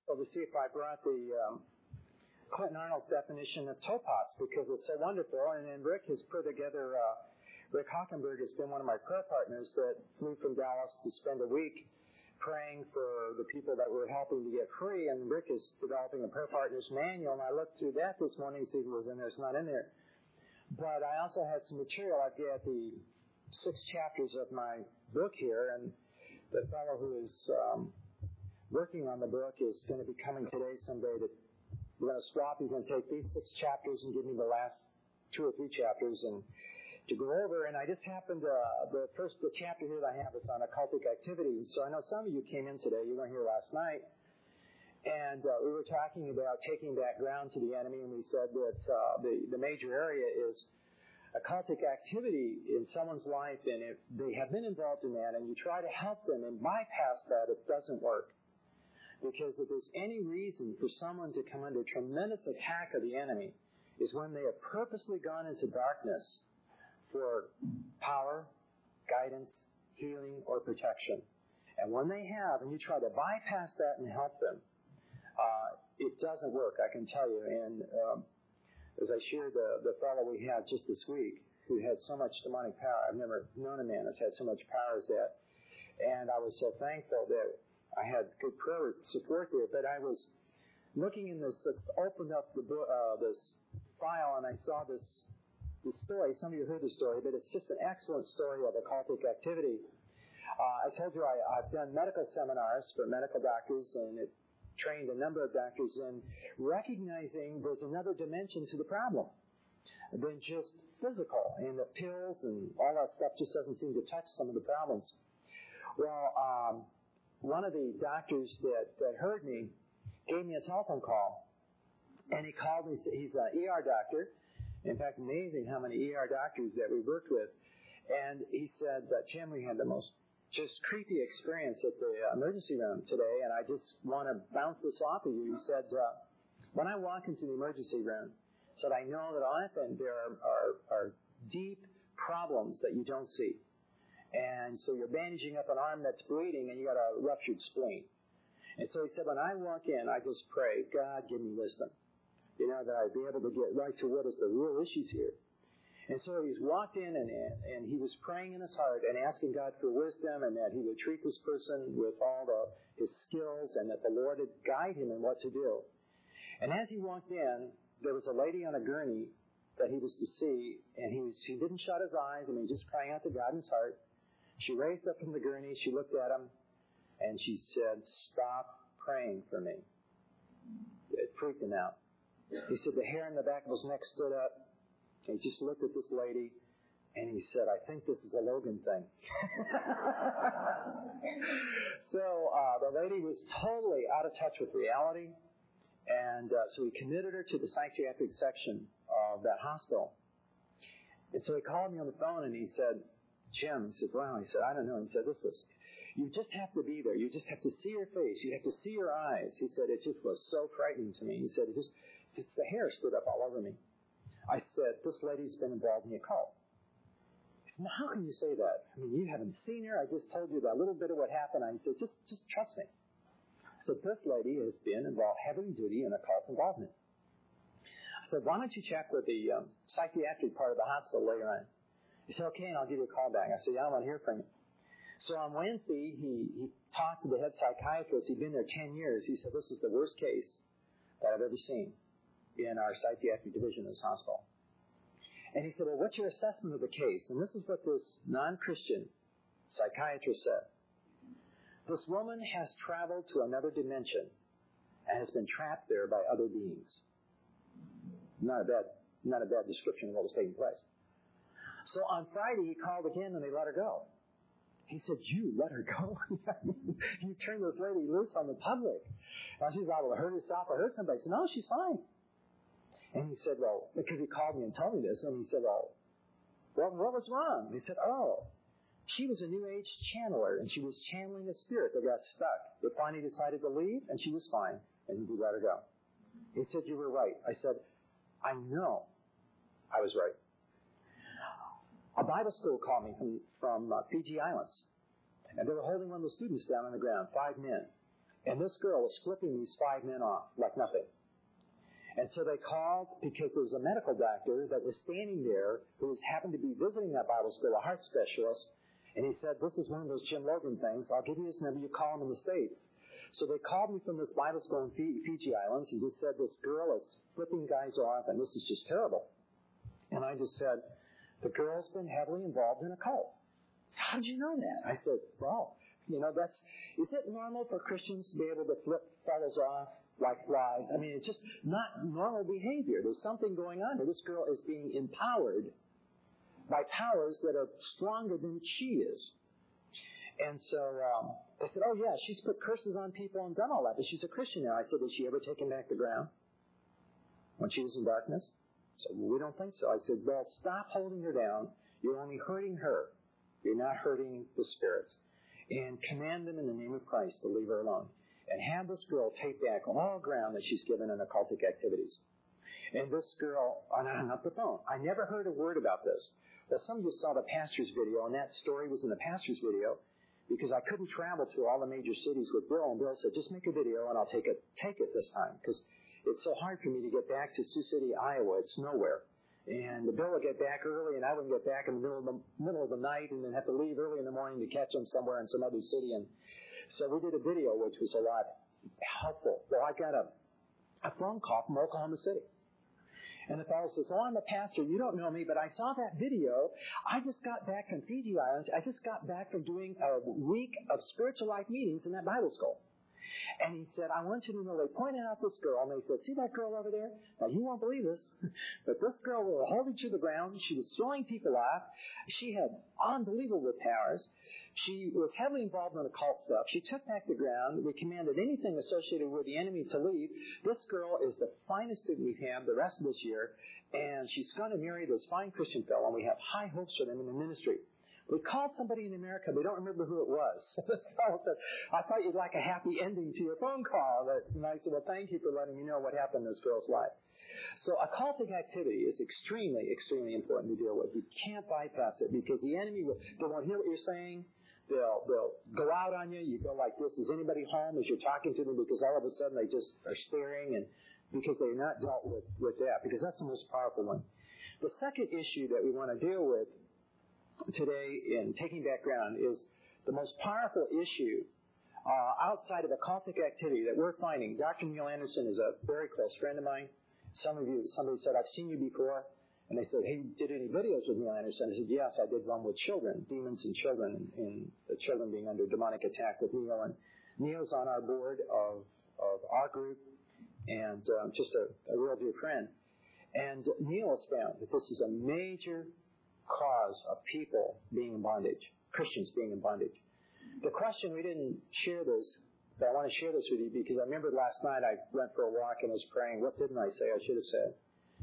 to see if I brought the Clinton Arnold's definition of topos, because it's so wonderful. And then Rick has put together, Rick Hockenberg has been one of my prayer partners that flew from Dallas to spend a week praying for the people that we're helping to get free. And Rick is developing a prayer partners manual, and I looked through that this morning to see if it was in there. It's not in there. But I also had some material. I've got the 6 chapters of my book here, and the fellow who is working on the book is going to be coming today someday. We're going to swap. He's going to take these 6 chapters and give me the last 2 or 3 chapters and to go over. And I just happened the chapter here that I have is on occultic activity. So I know some of you came in today. You weren't here last night. And we were talking about taking back ground to the enemy, and we said that the major area is occultic activity in someone's life, and if they have been involved in that, and you try to help them and bypass that, it doesn't work. Because if there's any reason for someone to come under tremendous attack of the enemy, is when they have purposely gone into darkness for power, guidance, healing, or protection. And when they have, and you try to bypass that and help them, it doesn't work, I can tell you. And as I shared the fellow we had just this week, who had so much demonic power, I've never known a man that's had so much power as that. And I was so thankful that I had good prayer support there. But I was looking in this, opened up the book, this file, and I saw this story. Some of you heard the story, but it's just an excellent story of occultic activity. I told you I've done medical seminars for medical doctors, and it trained a number of doctors in recognizing there's another dimension to the problem than just physical, and the pills and all that stuff just doesn't seem to touch some of the problems. Well, one of the doctors that heard me gave me a telephone call, and he called me. He's an ER doctor. In fact, amazing how many ER doctors that we worked with. And he said, Jim, we had the most just creepy experience at the emergency room today, and I just want to bounce this off of you. He said, when I walk into the emergency room, he said, I know that often there are deep problems that you don't see. And so you're bandaging up an arm that's bleeding, and you got a ruptured spleen. And so he said, when I walk in, I just pray, God, give me wisdom. You know, that I'd be able to get right to what is the real issues here. And so he's walked in, and he was praying in his heart and asking God for wisdom, and that he would treat this person with all his skills, and that the Lord would guide him in what to do. And as he walked in, there was a lady on a gurney that he was to see, and he didn't shut his eyes. I mean, just crying out to God in his heart. She raised up from the gurney, she looked at him, and she said, stop praying for me. It freaked him out. He said the hair in the back of his neck stood up. And he just looked at this lady, and he said, I think this is a Logan thing. So the lady was totally out of touch with reality, and so he committed her to the psychiatric section of that hospital. And so he called me on the phone, and he said, Jim, he said, wow. He said, I don't know. He said, listen, you just have to be there. You just have to see her face. You have to see her eyes. He said, it just was so frightening to me. He said, the hair stood up all over me. I said, this lady's been involved in the occult. He said, how can you say that? I mean, you haven't seen her. I just told you that little bit of what happened. I said, just trust me. I said, this lady has been involved heavily duty in occult involvement. I said, why don't you check with the psychiatric part of the hospital later on? He said, okay, and I'll give you a call back. I said, yeah, I want to hear from you. So on Wednesday, he talked to the head psychiatrist. He'd been there 10 years. He said, this is the worst case that I've ever seen in our psychiatric division of this hospital. And he said, well, what's your assessment of the case? And this is what this non-Christian psychiatrist said. This woman has traveled to another dimension and has been trapped there by other beings. Not a bad description of what was taking place. So on Friday, he called again, and they let her go. He said, you let her go? You turned this lady loose on the public. Now she's liable to hurt herself or hurt somebody. I said, no, she's fine. And he said, well, because he called me and told me this, and he said, well, what was wrong? And he said, she was a New Age channeler, and she was channeling a spirit that got stuck. They finally decided to leave, and she was fine, and he let her go. He said, you were right. I said, I know I was right. A Bible school called me from Fiji Islands, and they were holding one of the students down on the ground, 5 men. And this girl was flipping these 5 men off like nothing. And so they called because there was a medical doctor that was standing there who happened to be visiting that Bible school, a heart specialist. And he said, this is one of those Jim Logan things. I'll give you his number. You call him in the States. So they called me from this Bible school in Fiji Islands and just said, this girl is flipping guys off, and this is just terrible. And I just said, the girl's been heavily involved in a cult. How did you know that? I said, well, is it normal for Christians to be able to flip fellows off like flies? I mean, it's just not normal behavior. There's something going on here. This girl is being empowered by powers that are stronger than she is. And so they said, oh, yeah, she's put curses on people and done all that, but she's a Christian now. I said, has she ever taken back the ground when she was in darkness? So we don't think so. I said, well, stop holding her down. You're only hurting her. You're not hurting the spirits. And command them in the name of Christ to leave her alone. And have this girl take back all ground that she's given in occultic activities. And this girl, not the phone. I never heard a word about this. Well, some of you saw the pastor's video, and that story was in the pastor's video because I couldn't travel to all the major cities with Bill. And Bill said, just make a video and I'll take it this time because it's so hard for me to get back to Sioux City, Iowa. It's nowhere. And Bill would get back early, and I would get back in the middle of the night and then have to leave early in the morning to catch him somewhere in some other city. And so we did a video, which was a lot helpful. Well, I got a phone call from Oklahoma City. And the fellow says, oh, I'm a pastor. You don't know me, but I saw that video. I just got back from Fiji Islands. I just got back from doing a week of spiritual life meetings in that Bible school. And he said, I want you to know, they pointed out this girl, and they said, see that girl over there? Now, you won't believe this, but this girl will hold you to the ground. She was throwing people off. She had unbelievable powers. She was heavily involved in occult stuff. She took back the ground. We commanded anything associated with the enemy to leave. This girl is the finest student we've had the rest of this year, and she's going to marry this fine Christian fellow, and we have high hopes for them in the ministry. We called somebody in America. We don't remember who it was. This fellow said, I thought you'd like a happy ending to your phone call. And I said, well, thank you for letting me know what happened in this girl's life. So occultic activity is extremely, extremely important to deal with. You can't bypass it because the enemy, they won't hear what you're saying. They'll go out on you. You go like this. Is anybody home as you're talking to them? Because all of a sudden they just are staring, and because they're not dealt with that, because that's the most powerful one. The second issue that we want to deal with today in taking back ground is the most powerful issue outside of occultic activity that we're finding. Dr. Neil Anderson is a very close friend of mine. Somebody said, I've seen you before. And they said, hey, did any videos with Neil Anderson? I said, yes, I did one with children, demons and children, and the children being under demonic attack with Neil. And Neil's on our board of our group and just a real dear friend. And Neil has found that this is a major cause of people being in bondage, Christians being in bondage. The question, we didn't share this, but I want to share this with you because I remember last night I went for a walk and was praying. What didn't I say? I should have said.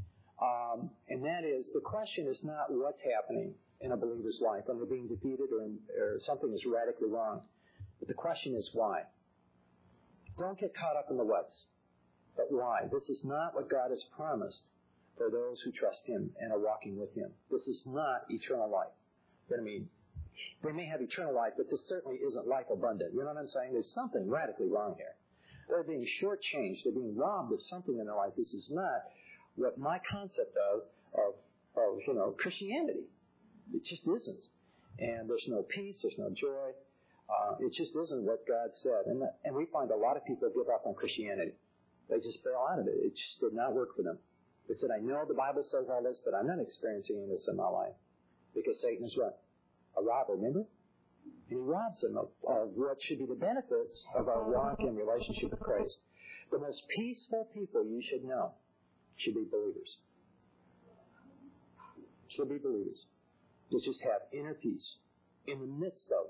And that is, the question is not what's happening in a believer's life when they're being defeated or something is radically wrong. But the question is why. Don't get caught up in the what's, but why. This is not what God has promised for those who trust Him and are walking with Him. This is not eternal life. I mean, they may have eternal life, but this certainly isn't life abundant. You know what I'm saying? There's something radically wrong here. They're being shortchanged. They're being robbed of something in their life. This is not what my concept of Christianity. It just isn't. And there's no peace. There's no joy. It just isn't what God said. And we find a lot of people give up on Christianity. They just bail out of it. It just did not work for them. They said, I know the Bible says all this, but I'm not experiencing any of this in my life. Because Satan is what? A robber, remember? And he robs them of what should be the benefits of our walk in relationship with Christ. The most peaceful people you should know should be believers. Should be believers. They just have inner peace in the midst of,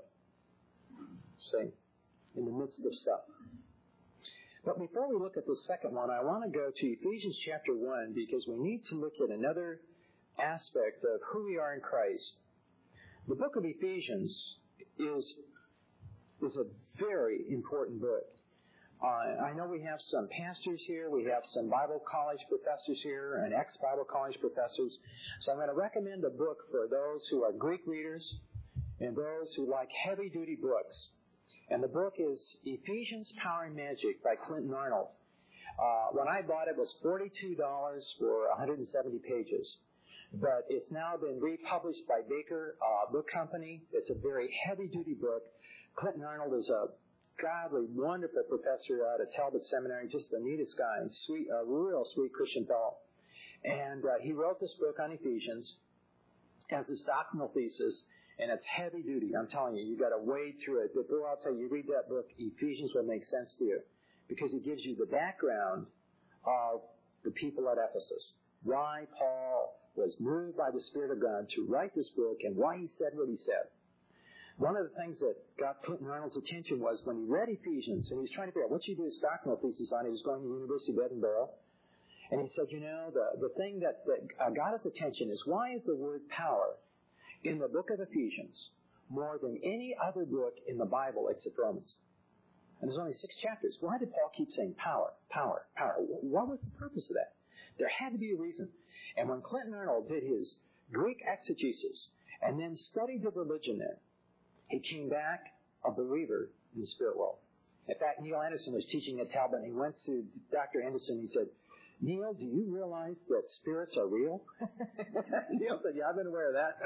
in the midst of stuff. But before we look at the second one, I want to go to Ephesians chapter 1 because we need to look at another aspect of who we are in Christ. The book of Ephesians is a very important book. I know we have some pastors here. We have some Bible college professors here and ex-Bible college professors. So I'm going to recommend a book for those who are Greek readers and those who like heavy-duty books. And the book is Ephesians, Power and Magic by Clinton Arnold. When I bought it, it was $42 for 170 pages. But it's now been republished by Baker Book Company. It's a very heavy-duty book. Clinton Arnold is a godly, wonderful professor out of Talbot Seminary, just the neatest guy, and sweet, a real sweet Christian fellow. And he wrote this book on Ephesians as his doctrinal thesis, and it's heavy duty. I'm telling you, you got to wade through it. But boy, I'll tell you, you read that book, Ephesians will make sense to you, because it gives you the background of the people at Ephesus, why Paul was moved by the Spirit of God to write this book, and why he said what he said. One of the things that got Clinton Arnold's attention was when he read Ephesians, and he was trying to figure out what should he do his doctrinal thesis on. He was going to the University of Edinburgh, and he said, the thing that got his attention is, why is the word power in the book of Ephesians more than any other book in the Bible except Romans? And there's only 6 chapters. Why did Paul keep saying power, power, power? What was the purpose of that? There had to be a reason. And when Clinton Arnold did his Greek exegesis and then studied the religion there, he came back a believer in the spirit world. In fact, Neil Anderson was teaching at Talbot, and he went to Dr. Anderson and he said, Neil, do you realize that spirits are real? Neil said, yeah, I've been aware of that.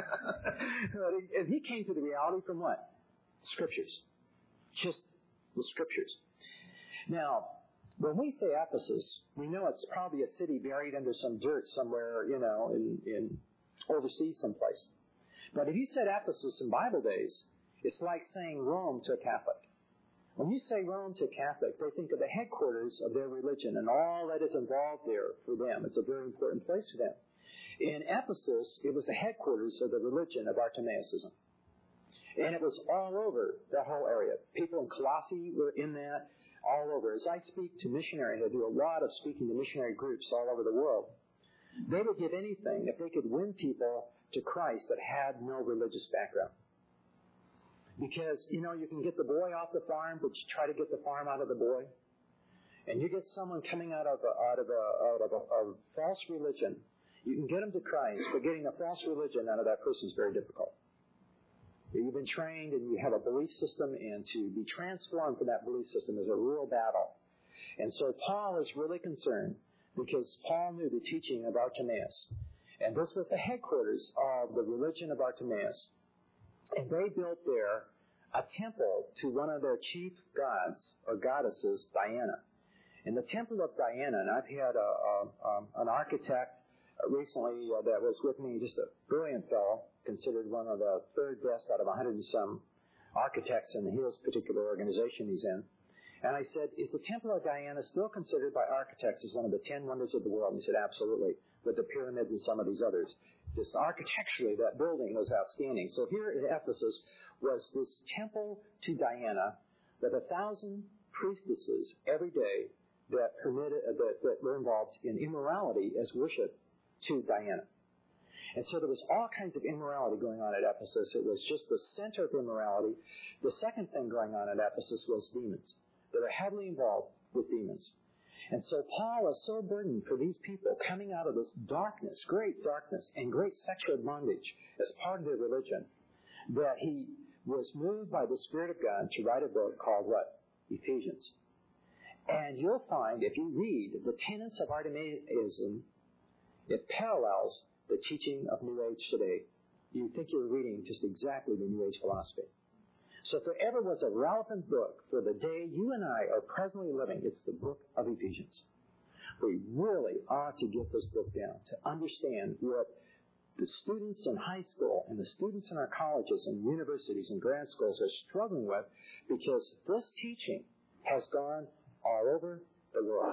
And he came to the reality from what? Scriptures. Just the Scriptures. Now, when we say Ephesus, we know it's probably a city buried under some dirt somewhere, in overseas someplace. But if you said Ephesus in Bible days, it's like saying Rome to a Catholic. When you say Rome to a Catholic, they think of the headquarters of their religion and all that is involved there for them. It's a very important place for them. In Ephesus, it was the headquarters of the religion of Artemianism. And it was all over the whole area. People in Colossae were in that, all over. As I speak to missionaries, I do a lot of speaking to missionary groups all over the world. They would give anything if they could win people to Christ that had no religious background. Because, you can get the boy off the farm, but you try to get the farm out of the boy. And you get someone coming out of a false religion. You can get them to Christ, but getting a false religion out of that person is very difficult. You've been trained and you have a belief system, and to be transformed from that belief system is a real battle. And so Paul is really concerned because Paul knew the teaching of Artemis. And this was the headquarters of the religion of Artemis. And they built there a temple to one of their chief gods or goddesses, Diana. And the temple of Diana, and I've had an architect recently that was with me, just a brilliant fellow, considered one of the third best out of 100 and some architects in his particular organization he's in. And I said, is the temple of Diana still considered by architects as one of the 10 wonders of the world? And he said, absolutely, with the pyramids and some of these others. Just architecturally, that building was outstanding. So here at Ephesus was this temple to Diana with 1,000 priestesses every day that were involved in immorality as worship to Diana. And so there was all kinds of immorality going on at Ephesus. It was just the center of immorality. The second thing going on at Ephesus was demons. They were heavily involved with demons. And so Paul is so burdened for these people coming out of this darkness, great darkness, and great sexual bondage as part of their religion, that he was moved by the Spirit of God to write a book called what? Ephesians. And you'll find, if you read the tenets of Artemianism, it parallels the teaching of New Age today. You think you're reading just exactly the New Age philosophy. So if there ever was a relevant book for the day you and I are presently living, it's the book of Ephesians. We really ought to get this book down to understand what the students in high school and the students in our colleges and universities and grad schools are struggling with, because this teaching has gone all over the world.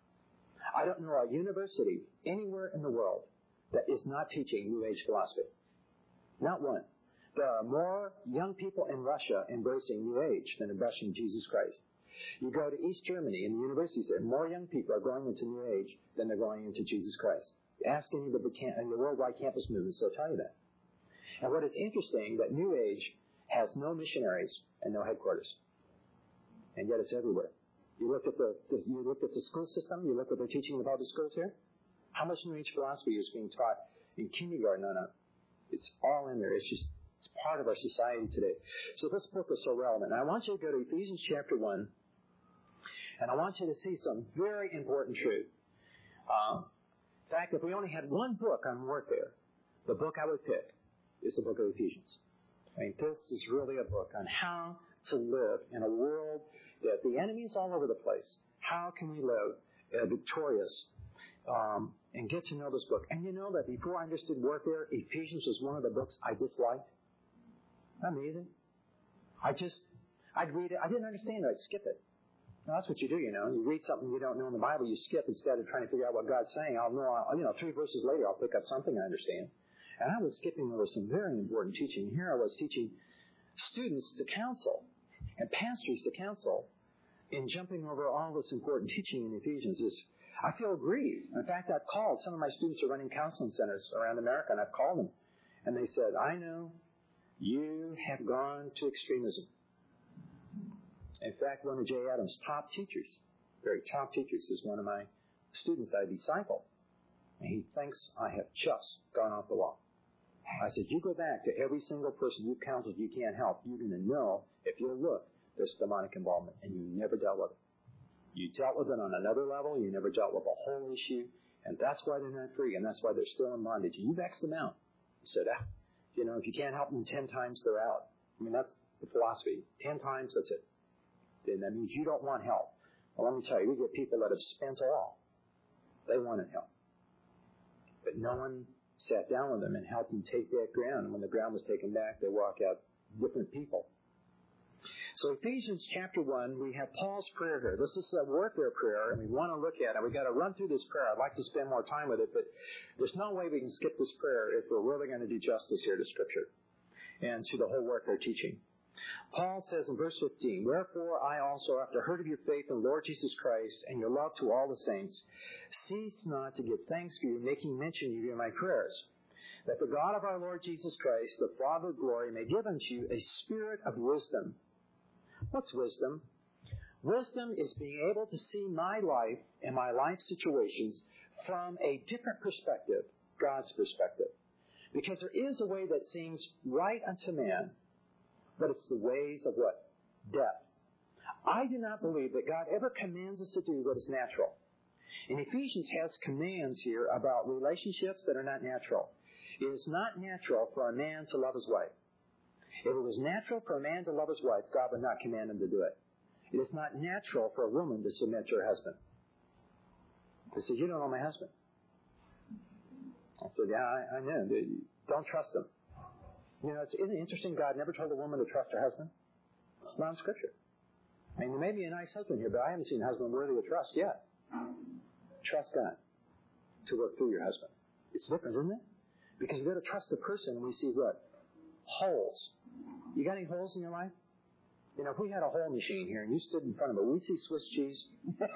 I don't know a university anywhere in the world that is not teaching New Age philosophy. Not one. There are more young people in Russia embracing New Age than embracing Jesus Christ. You go to East Germany and the universities there, more young people are going into New Age than they're going into Jesus Christ. Ask any of the worldwide campus movements, they'll tell you that. And what is interesting, that New Age has no missionaries and no headquarters. And yet it's everywhere. You look at the school system, you look at what they're teaching about the schools here. How much New Age philosophy is being taught in kindergarten on up? It's all in there. It's just It's part of our society today. So this book is so relevant. And I want you to go to Ephesians chapter 1, and I want you to see some very important truth. In fact, if we only had one book on warfare, the book I would pick is the book of Ephesians. I mean, this is really a book on how to live in a world that the enemy is all over the place. How can we live victorious and get to know this book? And you know that before I understood warfare, Ephesians was one of the books I disliked. Amazing. I'd read it. I didn't understand it. I'd skip it. Now, that's what you do, you know. You read something you don't know in the Bible, you skip instead of trying to figure out what God's saying. I'll know, 3 verses later, I'll pick up something I understand. And I was skipping over some very important teaching. Here I was teaching students to counsel and pastors to counsel in jumping over all this important teaching in Ephesians. I feel grieved. In fact, I've called. Some of my students are running counseling centers around America, and I've called them. And they said, I know you have gone to extremism. In fact, one of Jay Adams' top teachers, very top teachers, is one of my students that I disciple. And he thinks I have just gone off the wall. I said, you go back to every single person you've counseled you can't help. You're going to know, if you look, there's demonic involvement, and you never dealt with it. You dealt with it on another level. You never dealt with the whole issue, and that's why they're not free, and that's why they're still in bondage. And you vexed them out. You said, if you can't help them 10 times, they're out. I mean, that's the philosophy. 10 times, that's it. Then that means you don't want help. Well, let me tell you, we get people that have spent all. They wanted help. But no one sat down with them and helped them take that ground. And when the ground was taken back, they walk out different people. So Ephesians chapter 1, we have Paul's prayer here. This is a warfare prayer, and we want to look at it. We've got to run through this prayer. I'd like to spend more time with it, but there's no way we can skip this prayer if we're really going to do justice here to Scripture and to the whole warfare teaching. Paul says in verse 15, Wherefore I also, after heard of your faith in the Lord Jesus Christ and your love to all the saints, cease not to give thanks for you, making mention of you in my prayers, that the God of our Lord Jesus Christ, the Father of glory, may give unto you a spirit of wisdom. What's wisdom? Wisdom is being able to see my life and my life situations from a different perspective, God's perspective. Because there is a way that seems right unto man, but it's the ways of what? Death. I do not believe that God ever commands us to do what is natural. And Ephesians has commands here about relationships that are not natural. It is not natural for a man to love his wife. If it was natural for a man to love his wife, God would not command him to do it. It is not natural for a woman to submit to her husband. He said, you don't know my husband. I said, yeah, I know. Don't trust him. Isn't it interesting God never told a woman to trust her husband? It's not in Scripture. I mean, there may be a nice husband here, but I haven't seen a husband worthy of trust yet. Trust God to work through your husband. It's different, isn't it? Because you've got to trust the person, and we see what? Holes. You got any holes in your life? If we had a hole machine here and you stood in front of it, we'd see Swiss cheese.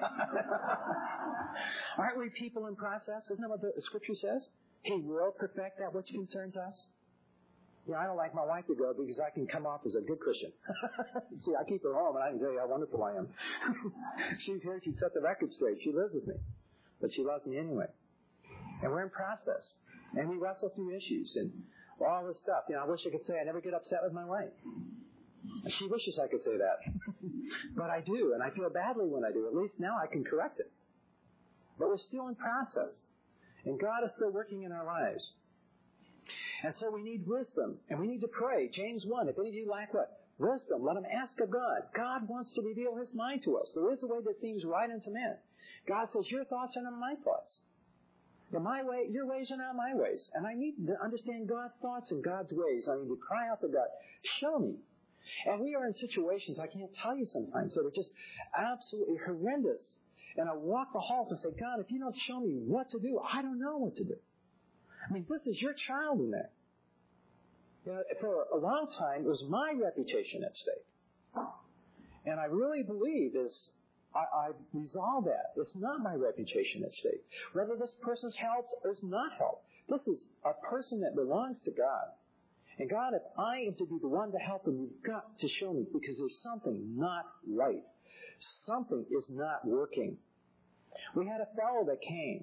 Aren't we people in process? Isn't that what the Scripture says? He will perfect that which concerns us. I don't like my wife to go because I can come off as a good Christian. See, I keep her home, and I can tell you how wonderful I am. She's here. She set the record straight. She lives with me. But she loves me anyway. And we're in process. And we wrestle through issues and all this stuff. I wish I could say I never get upset with my wife. She wishes I could say that. But I do, and I feel badly when I do. At least now I can correct it. But we're still in process. And God is still working in our lives. And so we need wisdom, and we need to pray. James 1, if any of you lack what? Wisdom, let him ask of God. God wants to reveal his mind to us. There is a way that seems right unto man. God says, your thoughts are not my thoughts. My way, your ways are not my ways. And I need to understand God's thoughts and God's ways. I need to cry out to God, show me. And we are in situations, I can't tell you sometimes, that are just absolutely horrendous. And I walk the halls and say, God, if you don't show me what to do, I don't know what to do. I mean, this is your child in there. For a long time, it was my reputation at stake. And I really believe I've resolved that. It's not my reputation at stake. Whether this person's helped or is not helped, this is a person that belongs to God. And God, if I am to be the one to help them, you've got to show me, because there's something not right. Something is not working. We had a fellow that came.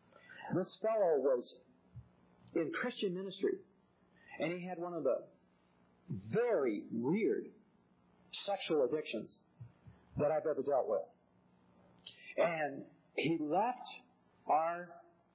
This fellow was in Christian ministry, and he had one of the very weird sexual addictions that I've ever dealt with. And he left our,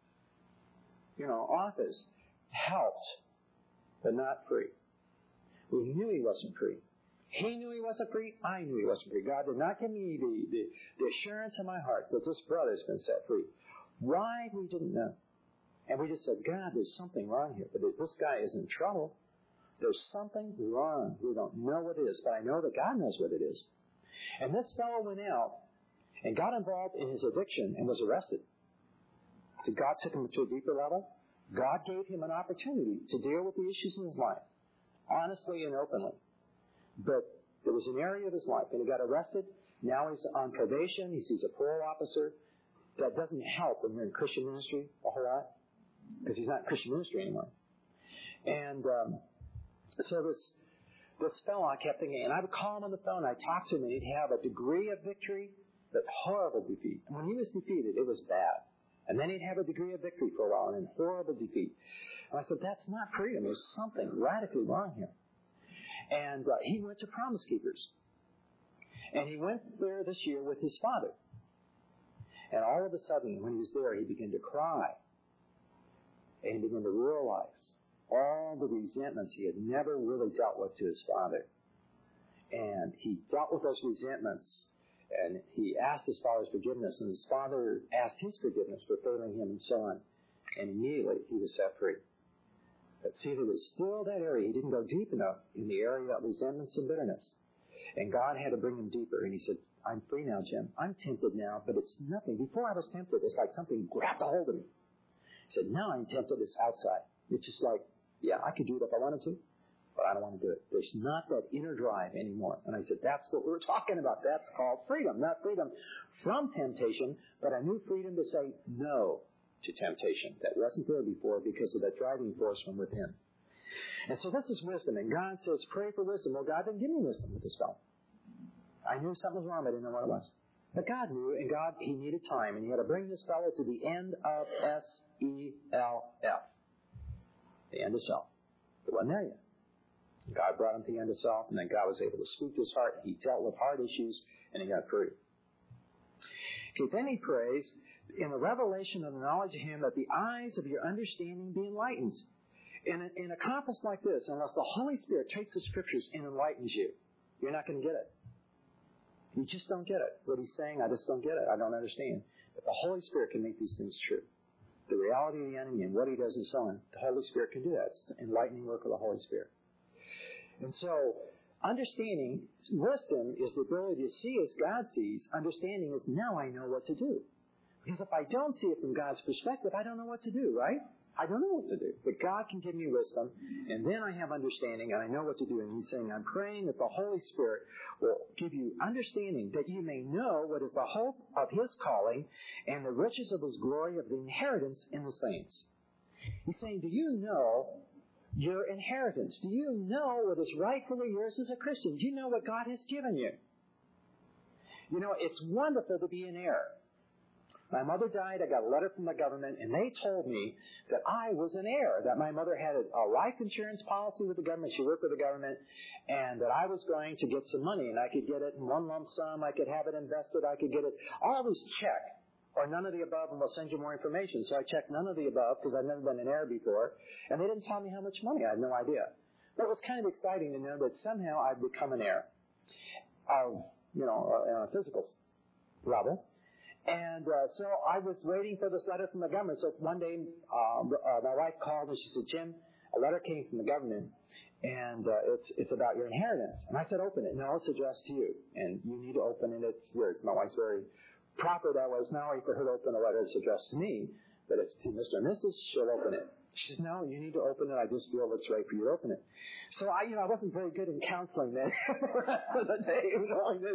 office helped, but not free. We knew he wasn't free. He knew he wasn't free. I knew he wasn't free. God did not give me the assurance in my heart that this brother's been set free. Why? We didn't know. And we just said, God, there's something wrong here. But this guy is in trouble. There's something wrong. We don't know what it is, but I know that God knows what it is. And this fellow went out and got involved in his addiction and was arrested. So God took him to a deeper level. God gave him an opportunity to deal with the issues in his life, honestly and openly. But there was an area of his life, and he got arrested. Now he's on probation. He sees a parole officer. That doesn't help when you're in Christian ministry a whole lot, because he's not in Christian ministry anymore. And so this fellow, I kept thinking, and I would call him on the phone, I'd talk to him, and he'd have a degree of victory, but horrible defeat. And when he was defeated, it was bad. And then he'd have a degree of victory for a while, and then horrible defeat. And I said, that's not freedom. There's something radically wrong here. And he went to Promise Keepers. And he went there this year with his father. And all of a sudden, when he was there, he began to cry. And he began to realize all the resentments he had never really dealt with to his father. And he dealt with those resentments, and he asked his father's forgiveness, and his father asked his forgiveness for failing him and so on. And immediately he was set free. But see, there was still that area. He didn't go deep enough in the area of resentments and bitterness. And God had to bring him deeper. And he said, I'm free now, Jim. I'm tempted now, but it's nothing. Before I was tempted, it's like something grabbed a hold of me. He said, now I'm tempted. It's outside. It's just like, yeah, I could do it if I wanted to, but I don't want to do it. There's not that inner drive anymore. And I said, that's what we're talking about. That's called freedom. Not freedom from temptation, but a new freedom to say no to temptation that wasn't there before because of that driving force from within. And so this is wisdom. And God says, pray for wisdom. Well, God didn't give me wisdom with this fellow. I knew something was wrong, but I didn't know what it was. But God knew, and God, he needed time, and he had to bring this fellow to the end of S-E-L-F. The end of self. It wasn't there yet. God brought him to the end of self, and then God was able to speak to his heart. He dealt with hard issues, and he got free. Okay, then he prays, in the revelation of the knowledge of him, that the eyes of your understanding be enlightened. In a conference like this, unless the Holy Spirit takes the Scriptures and enlightens you, you're not going to get it. You just don't get it. What he's saying, I just don't get it. I don't understand. But the Holy Spirit can make these things true. The reality of the enemy and what he does and so on, the Holy Spirit can do that. It's the enlightening work of the Holy Spirit. And so, understanding, wisdom is the ability to see as God sees. Understanding is, now I know what to do. Because if I don't see it from God's perspective, I don't know what to do, right? I don't know what to do. But God can give me wisdom, and then I have understanding, and I know what to do. And he's saying, I'm praying that the Holy Spirit will give you understanding, that you may know what is the hope of his calling and the riches of his glory of the inheritance in the saints. He's saying, do you know your inheritance? Do you know what is rightfully yours as a Christian? Do you know what God has given you? You know, it's wonderful to be an heir. My mother died. I got a letter from the government, and they told me that I was an heir, that my mother had a life insurance policy with the government. She worked with the government, and that I was going to get some money, and I could get it in one lump sum. I could have it invested. I could get it. Always check, or none of the above, and we'll send you more information. So I checked none of the above because I've never been an heir before, and they didn't tell me how much money. I had no idea. But it was kind of exciting to know that somehow I'd become an heir, on a physical level. And so I was waiting for this letter from the government. So one day, my wife called and she said, Jim, a letter came from the government, and it's about your inheritance. And I said, open it. No, it's addressed to you, and you need to open it. It's yours. My wife's very proper that was not only for her to open a letter that's addressed to me, but it's to Mr. and Mrs. She'll open it. She says, no, you need to open it. I just feel it's right for you to open it. So I wasn't very good in counseling then. The rest of the day, here we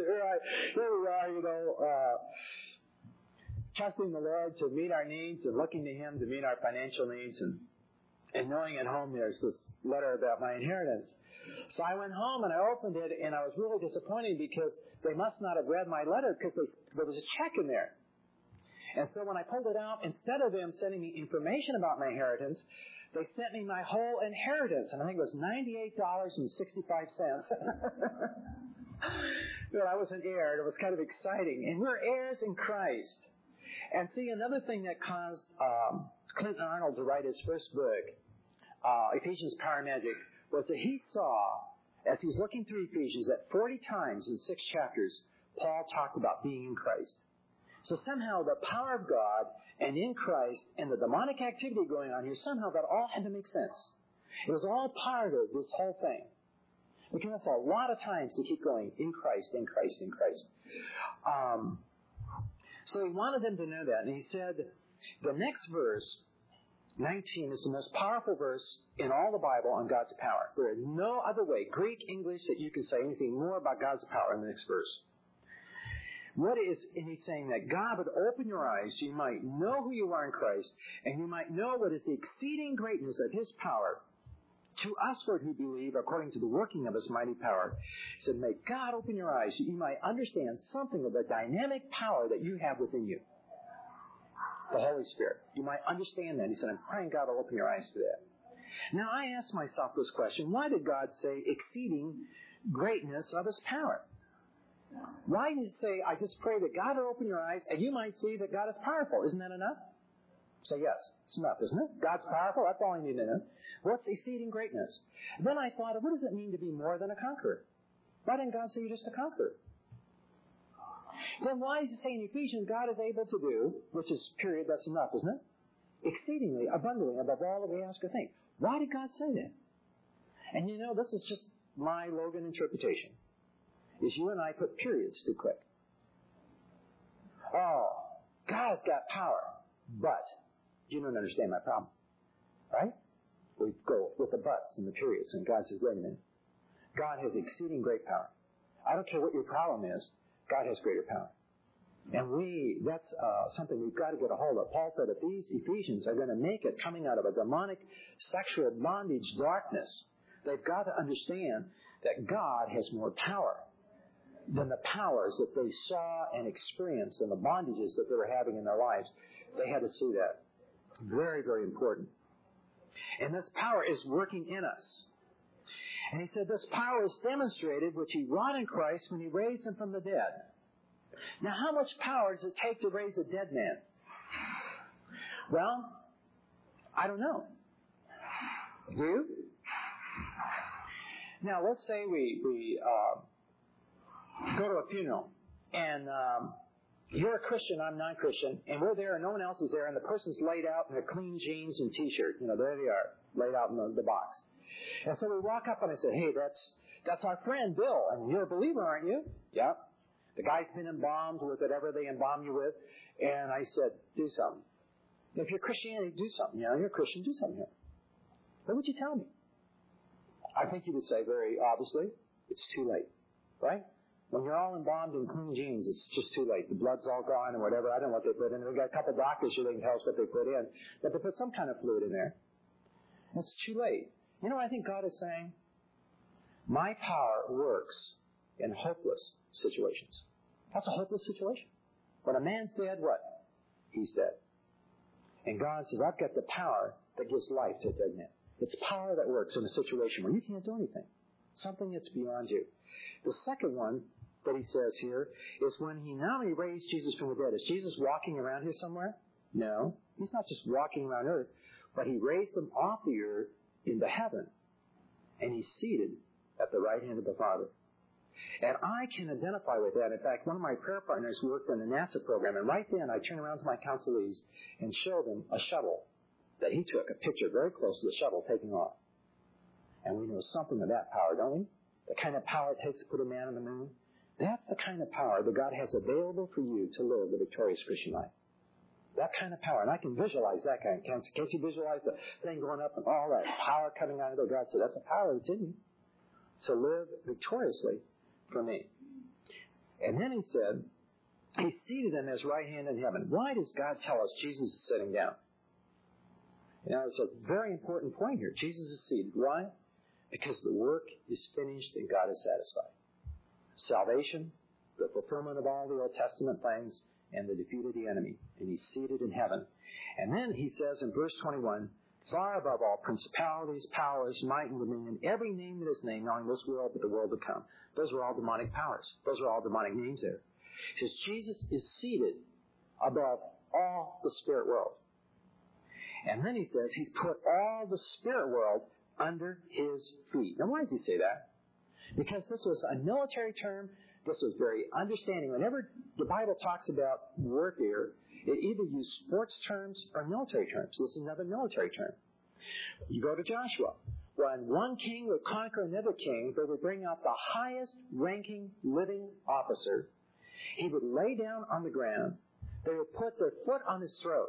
are, trusting the Lord to meet our needs and looking to him to meet our financial needs, and knowing at home there's this letter about my inheritance. So I went home and I opened it, and I was really disappointed because they must not have read my letter because there was a check in there. And so when I pulled it out, instead of them sending me information about my inheritance, They sent me my whole inheritance, and I think it was $98.65. Well, I was an heir, and it was kind of exciting. And we're heirs in Christ. And see, another thing that caused Clinton Arnold to write his first book, Ephesians Power and Magic, was that he saw, as he was looking through Ephesians, that 40 times in 6 chapters, Paul talked about being in Christ. So somehow the power of God and in Christ and the demonic activity going on here, somehow that all had to make sense. It was all part of this whole thing. Because that's a lot of times to keep going, in Christ, in Christ, in Christ. So he wanted them to know that. And he said, the next verse, 19, is the most powerful verse in all the Bible on God's power. There is no other way, Greek, English, that you can say anything more about God's power in the next verse. And he's saying that God would open your eyes so you might know who you are in Christ, and you might know what is the exceeding greatness of His power to usward who believe according to the working of His mighty power. He said, may God open your eyes so you might understand something of the dynamic power that you have within you. The Holy Spirit. You might understand that. He said, I'm praying God will open your eyes to that. Now I ask myself this question, why did God say exceeding greatness of His power? Why did He say, I just pray that God will open your eyes and you might see that God is powerful? Isn't that enough? Say yes. It's enough, isn't it? God's powerful. That's all I need to know. What's exceeding greatness? Then I thought, what does it mean to be more than a conqueror? Why didn't God say you're just a conqueror? Then why does He say in Ephesians, God is able to do, which is, period, that's enough, isn't it? Exceedingly, abundantly, above all that we ask or think. Why did God say that? And you know, this is just my Logan interpretation. Is you and I put periods too quick. Oh, God's got power, but you don't understand my problem. Right? We go with the buts and the periods, and God says, wait a minute. God has exceeding great power. I don't care what your problem is, God has greater power. And that's something we've got to get a hold of. Paul said if these Ephesians are going to make it coming out of a demonic sexual bondage darkness, they've got to understand that God has more power than the powers that they saw and experienced and the bondages that they were having in their lives. They had to see that. Very, very important. And this power is working in us. And he said this power is demonstrated, which He wrought in Christ when He raised Him from the dead. Now, how much power does it take to raise a dead man? Well, I don't know. Do you? Now, let's say we go to a funeral, and you're a Christian, I'm non-Christian, and we're there and no one else is there, and the person's laid out in their clean jeans and T-shirt. You know, there they are, laid out in the box. And so we walk up and I said, hey, that's our friend Bill, and you're a believer, aren't you? Yeah. The guy's been embalmed with whatever they embalm you with. And I said, do something. If you're Christianity, do something. You know, you're a Christian, do something here. What would you tell me? I think you would say very obviously, it's too late. Right? When you're all embalmed in clean jeans, it's just too late. The blood's all gone and whatever. I don't know what they put in. We've got a couple doctors here that can tell us what they put in. But they put some kind of fluid in there. It's too late. You know what I think God is saying? My power works in hopeless situations. That's a hopeless situation. When a man's dead, what? He's dead. And God says, I've got the power that gives life to a dead man. It's power that works in a situation where you can't do anything. Something that's beyond you. The second one that he says here is when He not only raised Jesus from the dead. Is Jesus walking around here somewhere? No. He's not just walking around earth, but He raised Him off the earth into heaven. And He's seated at the right hand of the Father. And I can identify with that. In fact, one of my prayer partners worked in the NASA program, and right then I turned around to my counselees and showed them a shuttle that he took, a picture very close to the shuttle taking off. And we know something of that power, don't we? The kind of power it takes to put a man on the moon. That's the kind of power that God has available for you to live the victorious Christian life. That kind of power. And I can visualize that kind. Can't you visualize the thing going up and all that power coming out of there? God said, that's a power that's in you. So live victoriously for me. And then he said, He seated Him as right hand in heaven. Why does God tell us Jesus is sitting down? You know, it's a very important point here. Jesus is seated. Why? Because the work is finished and God is satisfied. Salvation, the fulfillment of all the Old Testament things, and the defeat of the enemy. And He's seated in heaven. And then he says in verse 21, far above all principalities, powers, might, and dominion, every name that is named, not in this world, but the world to come. Those are all demonic powers. Those are all demonic names there. He says Jesus is seated above all the spirit world. And then he says he's put all the spirit world under his feet. Now, why does he say that? Because this was a military term. This was very understanding. Whenever the Bible talks about warfare, it either used sports terms or military terms. This is another military term. You go to Joshua. When one king would conquer another king, they would bring out the highest ranking living officer. He would lay down on the ground. They would put their foot on his throat.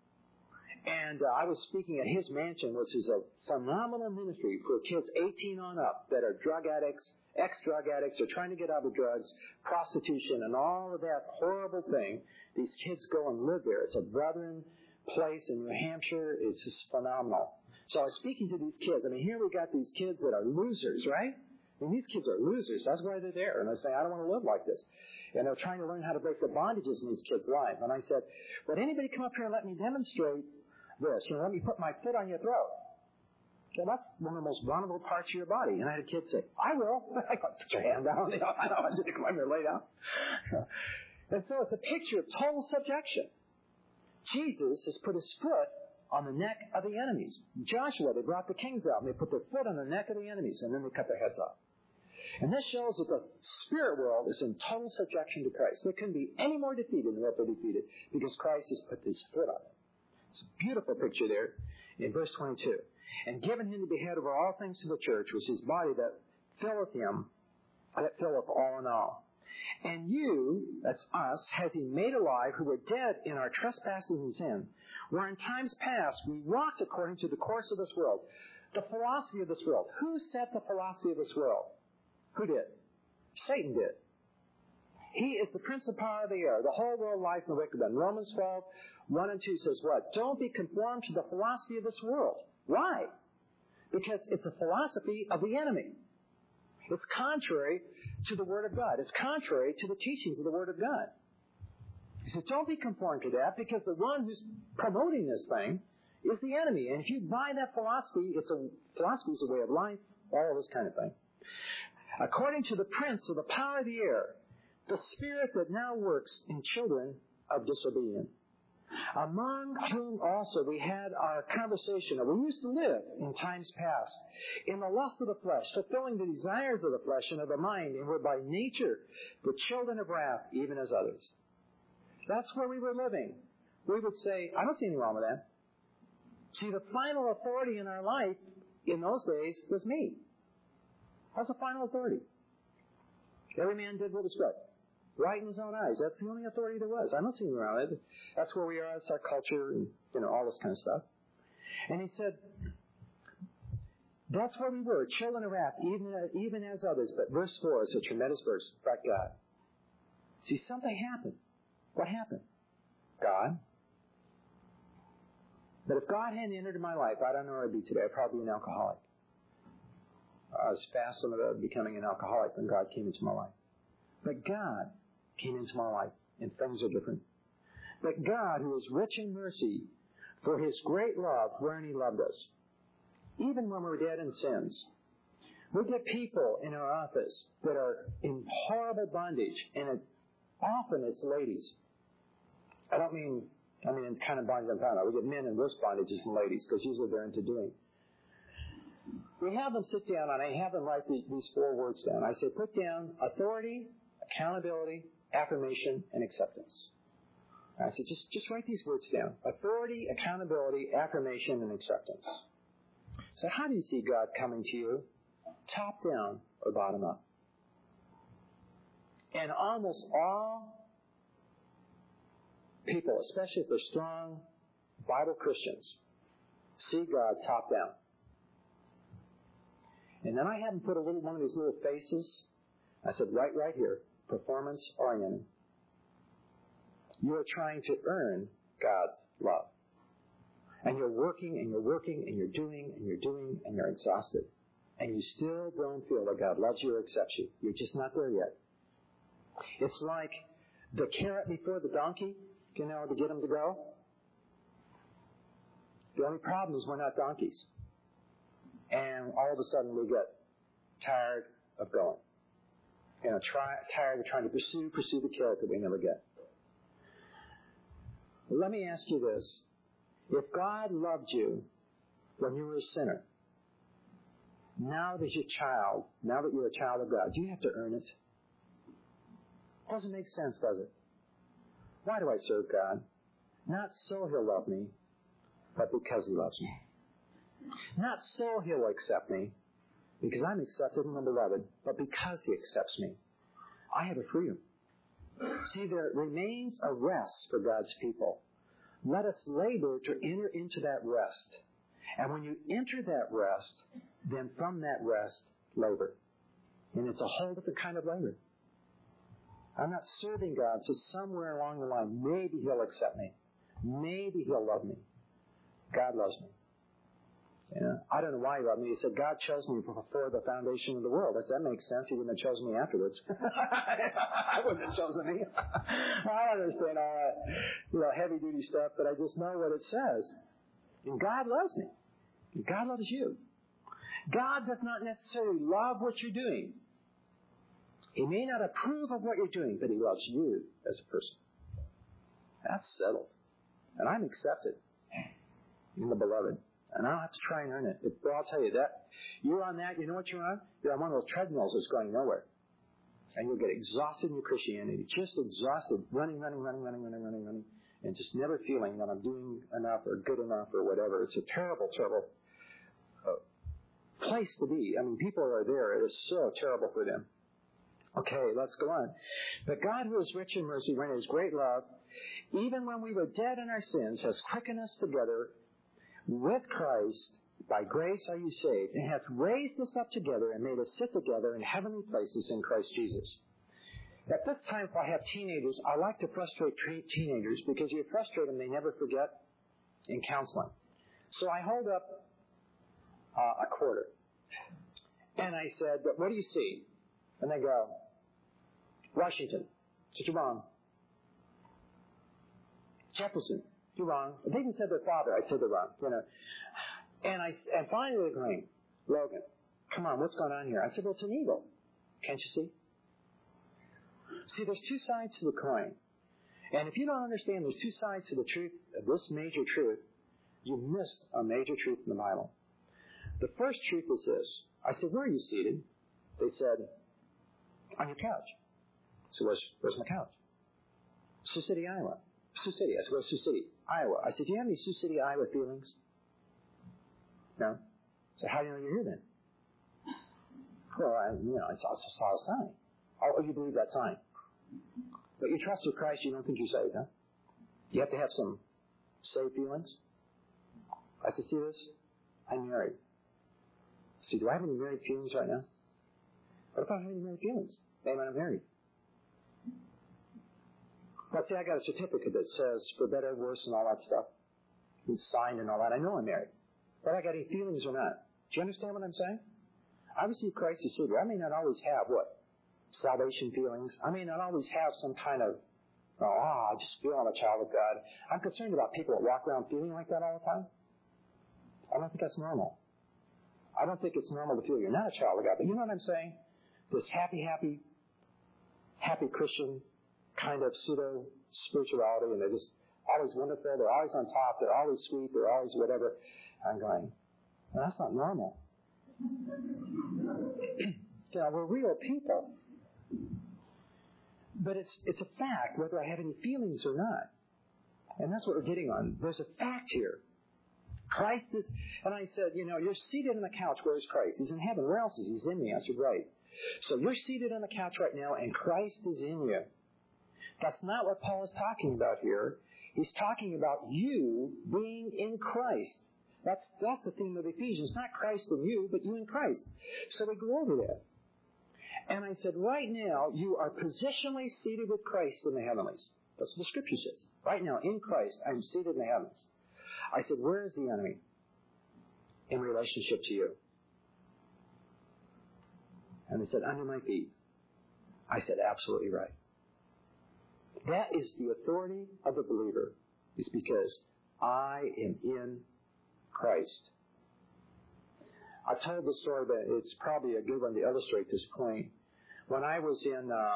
And I was speaking at his mansion, which is a phenomenal ministry for kids 18 on up that are drug addicts, ex-drug addicts, are trying to get out of drugs, prostitution, and all of that horrible thing. These kids go and live there. It's a brethren place in New Hampshire. It's just phenomenal. So I was speaking to these kids. I mean, here we got these kids that are losers, right? I mean, these kids are losers. That's why they're there. And I say, I don't want to live like this. And they're trying to learn how to break the bondages in these kids' lives. And I said, would anybody come up here and let me demonstrate this? Let me put my foot on your throat. Well, that's one of the most vulnerable parts of your body. And I had a kid say, I will. I go, put your hand down. I don't want you to come over here and lay down. And so it's a picture of total subjection. Jesus has put his foot on the neck of the enemies. Joshua, they brought the kings out and they put their foot on the neck of the enemies and then they cut their heads off. And this shows that the spirit world is in total subjection to Christ. There couldn't be any more defeated than what they're defeated because Christ has put his foot on it. It's a beautiful picture there in verse 22. And given him to be head over all things to the church, which is his body that filleth him, that filleth all in all. And you, that's us, has he made alive who were dead in our trespasses and sin, where in times past we walked according to the course of this world, the philosophy of this world. Who set the philosophy of this world? Who did? Satan did. He is the prince of power of the air. The whole world lies in the wicked one. Romans 12, 1 and 2 says what? Don't be conformed to the philosophy of this world. Why? Because it's a philosophy of the enemy. It's contrary to the Word of God. It's contrary to the teachings of the Word of God. He says, don't be conformed to that because the one who's promoting this thing is the enemy. And if you buy that philosophy, philosophy is a way of life, all this kind of thing. According to the prince of the power of the air, the spirit that now works in children of disobedience, among whom also we had our conversation, and we used to live in times past, in the lust of the flesh, fulfilling the desires of the flesh and of the mind, and were by nature the children of wrath, even as others. That's where we were living. We would say, I don't see anything wrong with that. See, the final authority in our life in those days was me. That's the final authority. Every man did what was right in his own eyes. That's the only authority there was. I don't see anything wrong with it. That's where we are. That's our culture and, all this kind of stuff. And he said, that's where we were, children of wrath, even as others. But verse 4 is a tremendous verse about God. See, something happened. What happened? God. But if God hadn't entered my life, I don't know where I'd be today. I'd probably be an alcoholic. I was fast on the road to becoming an alcoholic when God came into my life. But God came into my life, and things are different. But God, who is rich in mercy, for his great love, wherein he loved us, even when we're dead in sins. We get people in our office that are in horrible bondage, and often it's ladies. I mean in kind of bondage I'm talking about. We get men in worse bondages than ladies, because usually they're into doing. We have them sit down, and I have them write these 4 words down. I say, put down authority, accountability, affirmation, and acceptance. I said, just write these words down. Authority, accountability, affirmation, and acceptance. So how do you see God coming to you? Top down or bottom up? And almost all people, especially if they're strong Bible Christians, see God top down. And then I had them put one of these little faces. I said, right here, performance oriented. You are trying to earn God's love. And you're working and you're working and you're doing and you're doing and you're exhausted. And you still don't feel that God loves you or accepts you. You're just not there yet. It's like the carrot before the donkey, to get him to go. The only problem is we're not donkeys. And all of a sudden we get tired of going. Tired of trying to pursue the carrot that we never get. Let me ask you this. If God loved you when you were a sinner, now that you're a child of God, do you have to earn it? Doesn't make sense, does it? Why do I serve God? Not so He'll love me, but because He loves me. Not so He'll accept me, because I'm accepted in the Beloved, but because He accepts me. I have a freedom. See, there remains a rest for God's people. Let us labor to enter into that rest. And when you enter that rest, then from that rest, labor. And it's a whole different kind of labor. I'm not serving God, so somewhere along the line, maybe He'll accept me. Maybe He'll love me. God loves me. I don't know why He loved me. He said, God chose me before the foundation of the world. I said, that makes sense. He wouldn't have chosen me afterwards. I wouldn't have chosen me. I understand all that heavy-duty stuff, but I just know what it says. And God loves me. And God loves you. God does not necessarily love what you're doing. He may not approve of what you're doing, but He loves you as a person. That's settled. And I'm accepted in the Beloved. And I don't have to try and earn it. But I'll tell you that. You're on that, you know what you're on? You're on one of those treadmills that's going nowhere. And you'll get exhausted in your Christianity. Just exhausted. Running. And just never feeling that I'm doing enough or good enough or whatever. It's a terrible, terrible place to be. I mean, people are there. It is so terrible for them. Okay, let's go on. But God, who is rich in mercy, when in His great love, even when we were dead in our sins, has quickened us together with Christ. By grace are you saved, and hath raised us up together and made us sit together in heavenly places in Christ Jesus. At this time, if I have teenagers, I like to frustrate teenagers because you frustrate them, they never forget in counseling. So I hold up a quarter, and I said, what do you see? And they go, Washington. I said, you're wrong. Jefferson. You're wrong. They even said their father. I said they're wrong. And finally they're going, Logan, come on, what's going on here? I said, well, it's an eagle. Can't you see? See, there's two sides to the coin. And if you don't understand there's two sides to the truth, this major truth, you missed a major truth in the Bible. The first truth is this. I said, where are you seated? They said, on your couch. So where's my couch? Sioux City, Iowa. Sioux City. I said, where's Sioux City? Iowa. I said, do you have any Sioux City, Iowa feelings? No. So how do you know you're here then? Well, I saw a sign. Oh, you believe that sign. But you trust with Christ, you don't think you're saved, huh? You have to have some saved feelings. I said, see this? I'm married. See, do I have any married feelings right now? What if I don't have any married feelings? Maybe I'm married. But see, I got a certificate that says for better, worse, and all that stuff. It's signed and all that. I know I'm married. But I got any feelings or not. Do you understand what I'm saying? I receive Christ as Savior. I may not always have salvation feelings. I may not always have some kind of, I just feel I'm a child of God. I'm concerned about people that walk around feeling like that all the time. I don't think that's normal. I don't think it's normal to feel you're not a child of God. But you know what I'm saying? This happy Christian kind of pseudo-spirituality, and they're just always wonderful, they're always on top, they're always sweet, they're always whatever. I'm going, well, that's not normal. We're real people. But it's a fact, whether I have any feelings or not. And that's what we're getting on. There's a fact here. Christ is, and I said, you're seated on the couch. Where's Christ? He's in heaven. Where else is he? He's in me. I said, right. So you're seated on the couch right now, and Christ is in you. That's not what Paul is talking about here. He's talking about you being in Christ. That's the theme of Ephesians. Not Christ in you, but you in Christ. So we go over that. And I said, right now, you are positionally seated with Christ in the heavenlies. That's what the Scripture says. Right now, in Christ, I'm seated in the heavens. I said, where is the enemy in relationship to you? And they said, under my feet. I said, absolutely right. That is the authority of the believer, is because I am in Christ. I've told the story, but it's probably a good one to illustrate this point. When I was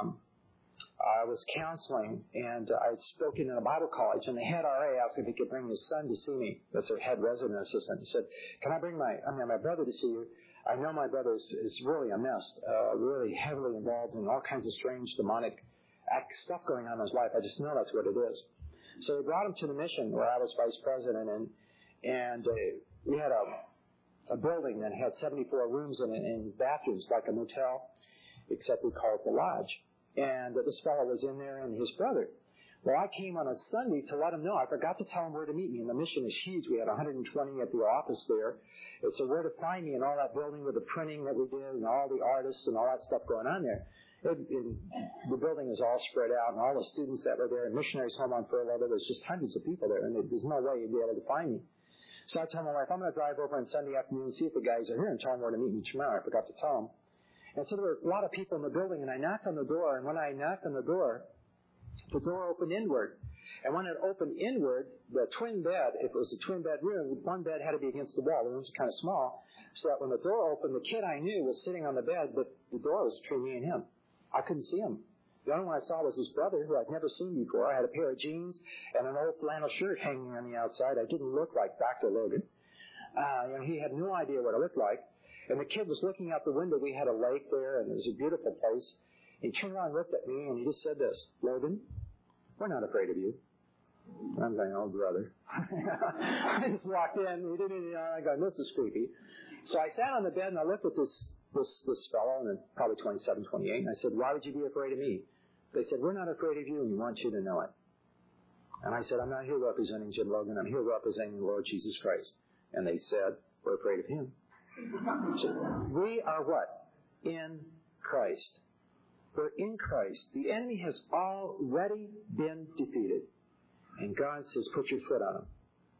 I was counseling, and I had spoken in a Bible college, and the head RA asked if he could bring his son to see me. That's their head resident assistant. He said, "Can I bring my brother to see you? I know my brother is really a mess, really heavily involved in all kinds of strange demonic stuff going on in his life. I just know that's what it is." So they brought him to the mission where I was vice president, and we had a building that had 74 rooms in it and bathrooms like a motel, except we called it the lodge. And this fellow was in there and his brother. Well, I came on a Sunday to let him know. I forgot to tell him where to meet me. And the mission is huge. We had 120 at the office there. And so where to find me in all that building with the printing that we did and all the artists and all that stuff going on there. The building is all spread out, and all the students that were there, and missionaries home on furlough, there was just hundreds of people there, and there's no way you'd be able to find me. So I told my wife, I'm going to drive over on Sunday afternoon and see if the guys are here and tell them where to meet me tomorrow. I forgot to tell them. And so there were a lot of people in the building, and I knocked on the door, and when I knocked on the door opened inward. And when it opened inward, the twin bed, if it was a twin bed room, one bed had to be against the wall. The rooms were kind of small, so that when the door opened, the kid I knew was sitting on the bed, but the door was between me and him. I couldn't see him. The only one I saw was his brother, who I'd never seen before. I had a pair of jeans and an old flannel shirt hanging on the outside. I didn't look like Dr. Logan. He had no idea what I looked like. And the kid was looking out the window. We had a lake there, and it was a beautiful place. He turned around and looked at me, and he just said this, "Logan, we're not afraid of you." And I'm going, "Oh, brother." I just walked in. He didn't, I go, "This is creepy." So I sat on the bed, and I looked at this fellow, and probably 27, 28, and I said, "Why would you be afraid of me?" They said, "We're not afraid of you, and we want you to know it." And I said, "I'm not here representing Jim Logan. I'm here representing the Lord Jesus Christ." And they said, "We're afraid of him." So we are what? In Christ. We're in Christ. The enemy has already been defeated. And God says, put your foot on him.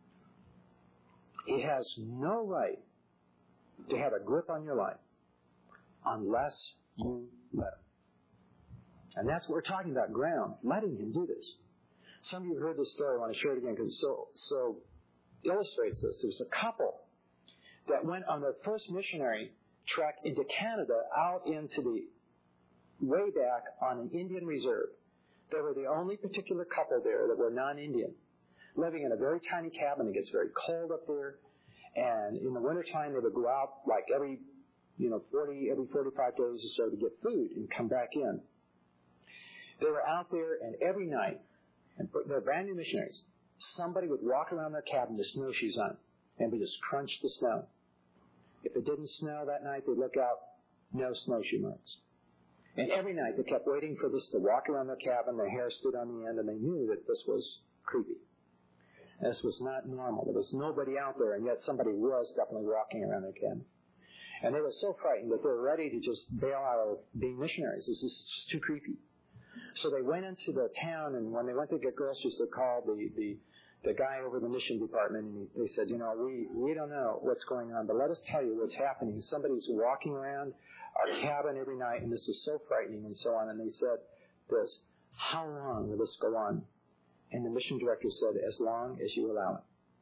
He has no right to have a grip on your life unless you let him. And that's what we're talking about, ground, letting him do this. Some of you have heard this story. I want to share it again because it so illustrates this. There's a couple that went on their first missionary trek into Canada, out into the way back on an Indian reserve. They were the only particular couple there that were non-Indian, living in a very tiny cabin. It gets very cold up there. And in the wintertime, they would go out like every 45 days or so to get food and come back in. They were out there, and every night, and they're brand new missionaries, somebody would walk around their cabin with snowshoes on and would just crunch the snow. If it didn't snow that night, they'd look out, no snowshoe marks. And every night they kept waiting for this to walk around their cabin. Their hair stood on the end, and they knew that this was creepy. This was not normal. There was nobody out there, and yet somebody was definitely walking around their cabin. And they were so frightened that they were ready to just bail out of being missionaries. This is just too creepy. So they went into the town, and when they went to get groceries, they called the guy over the mission department, and they said, we don't know what's going on, but let us tell you what's happening. Somebody's walking around our cabin every night, and this is so frightening, and so on. And they said this, how long will this go on? And the mission director said, as long as you allow it.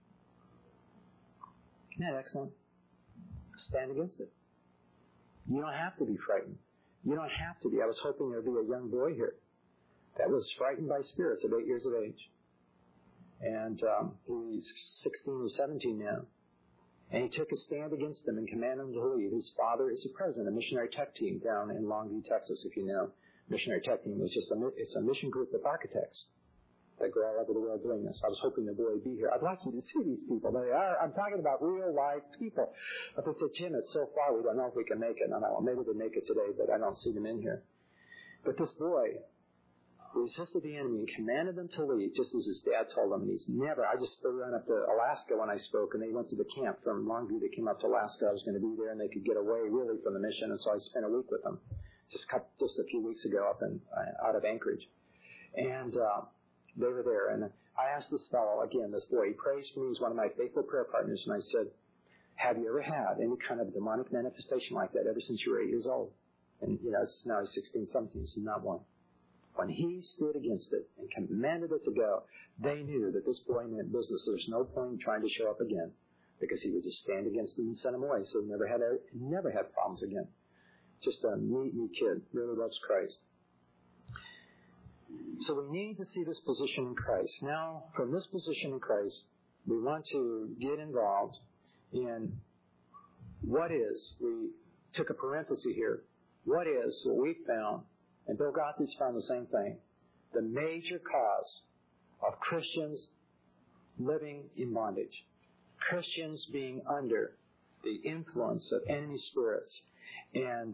Isn't that excellent? Stand against it. You don't have to be frightened. You don't have to be. I was hoping there would be a young boy here that was frightened by spirits at 8 years of age. And he's 16 or 17 now. And he took a stand against them and commanded them to leave. His father is the president of a missionary tech team down in Longview, Texas, if you know. Missionary tech team is just it's a mission group of architects that go all over the world doing this. I was hoping the boy would be here. I'd like you to see these people. I'm talking about real live people. But they said, Jim, it's so far, we don't know if we can make it. And I thought, well, maybe we'll make it today, but I don't see them in here. But this boy resisted the enemy and commanded them to leave, just as his dad told him. And I just ran up to Alaska when I spoke, and they went to the camp from Longview. They came up to Alaska. I was going to be there, and they could get away really from the mission. And so I spent a week with them, just a few weeks ago out of Anchorage. And they were there. And I asked this fellow, again, this boy, he prays for me. He's one of my faithful prayer partners. And I said, have you ever had any kind of demonic manifestation like that ever since you were 8 years old? And, now he's 16, 17. He said, not one. When he stood against it and commanded it to go, they knew that this boy meant business. There's no point in trying to show up again. because he would just stand against them and send them away. So he never had problems again. Just a neat kid, really loves Christ. So we need to see this position in Christ. Now, from this position in Christ, we want to get involved in what is, we took a parenthesis here, what is what we found, and Bill Gottlieb's found the same thing, the major cause of Christians living in bondage. Christians being under the influence of enemy spirits. And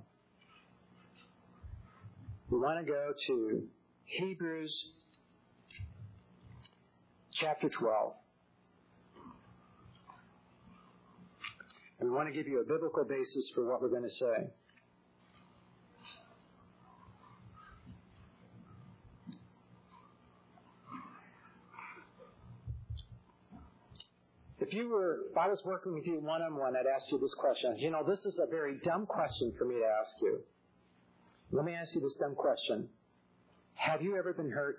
we want to go to Hebrews chapter 12. And we want to give you a biblical basis for what we're going to say. If I was working with you one-on-one, I'd ask you this question. You know, this is a very dumb question for me to ask you. Let me ask you this dumb question. Have you ever been hurt?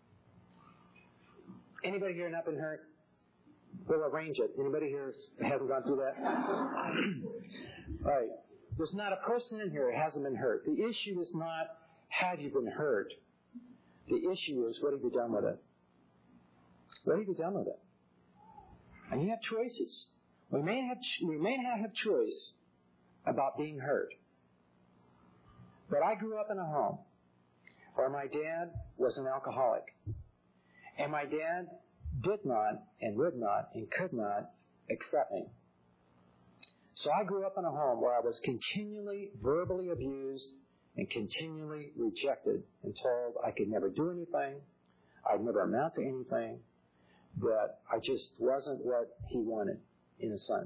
Anybody here not been hurt? We'll arrange it. Anybody here hasn't gone through that? All right. There's not a person in here who hasn't been hurt. The issue is not, have you been hurt? The issue is, what have you done with it? What have you done with it? And you have choices. We may not have choice about being hurt. But I grew up in a home where my dad was an alcoholic. And my dad did not and would not and could not accept me. So I grew up in a home where I was continually verbally abused and continually rejected and told I could never do anything, I'd never amount to anything, that I just wasn't what he wanted in a son.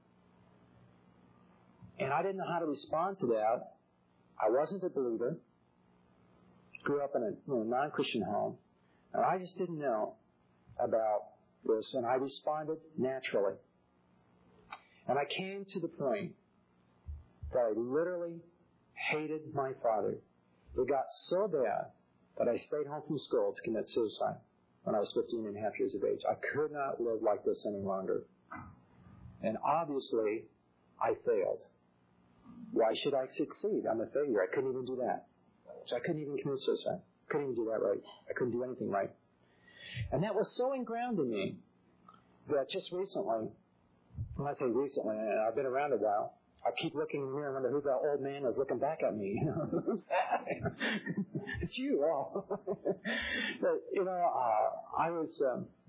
And I didn't know how to respond to that. I wasn't a believer. Grew up in a non-Christian home. And I just didn't know about this. And I responded naturally. And I came to the point that I literally hated my father. It got so bad that I stayed home from school to commit suicide when I was 15 and a half years of age. I could not live like this any longer. And obviously, I failed. Why should I succeed? I'm a failure. I couldn't even do that. So I couldn't even commit suicide. Couldn't even do that right. I couldn't do anything right. And that was so ingrained in me that just recently, when I say recently, I've been around a while, I keep looking in the mirror and wonder who that old man is looking back at me. Who's that? It's you. Oh. But, I was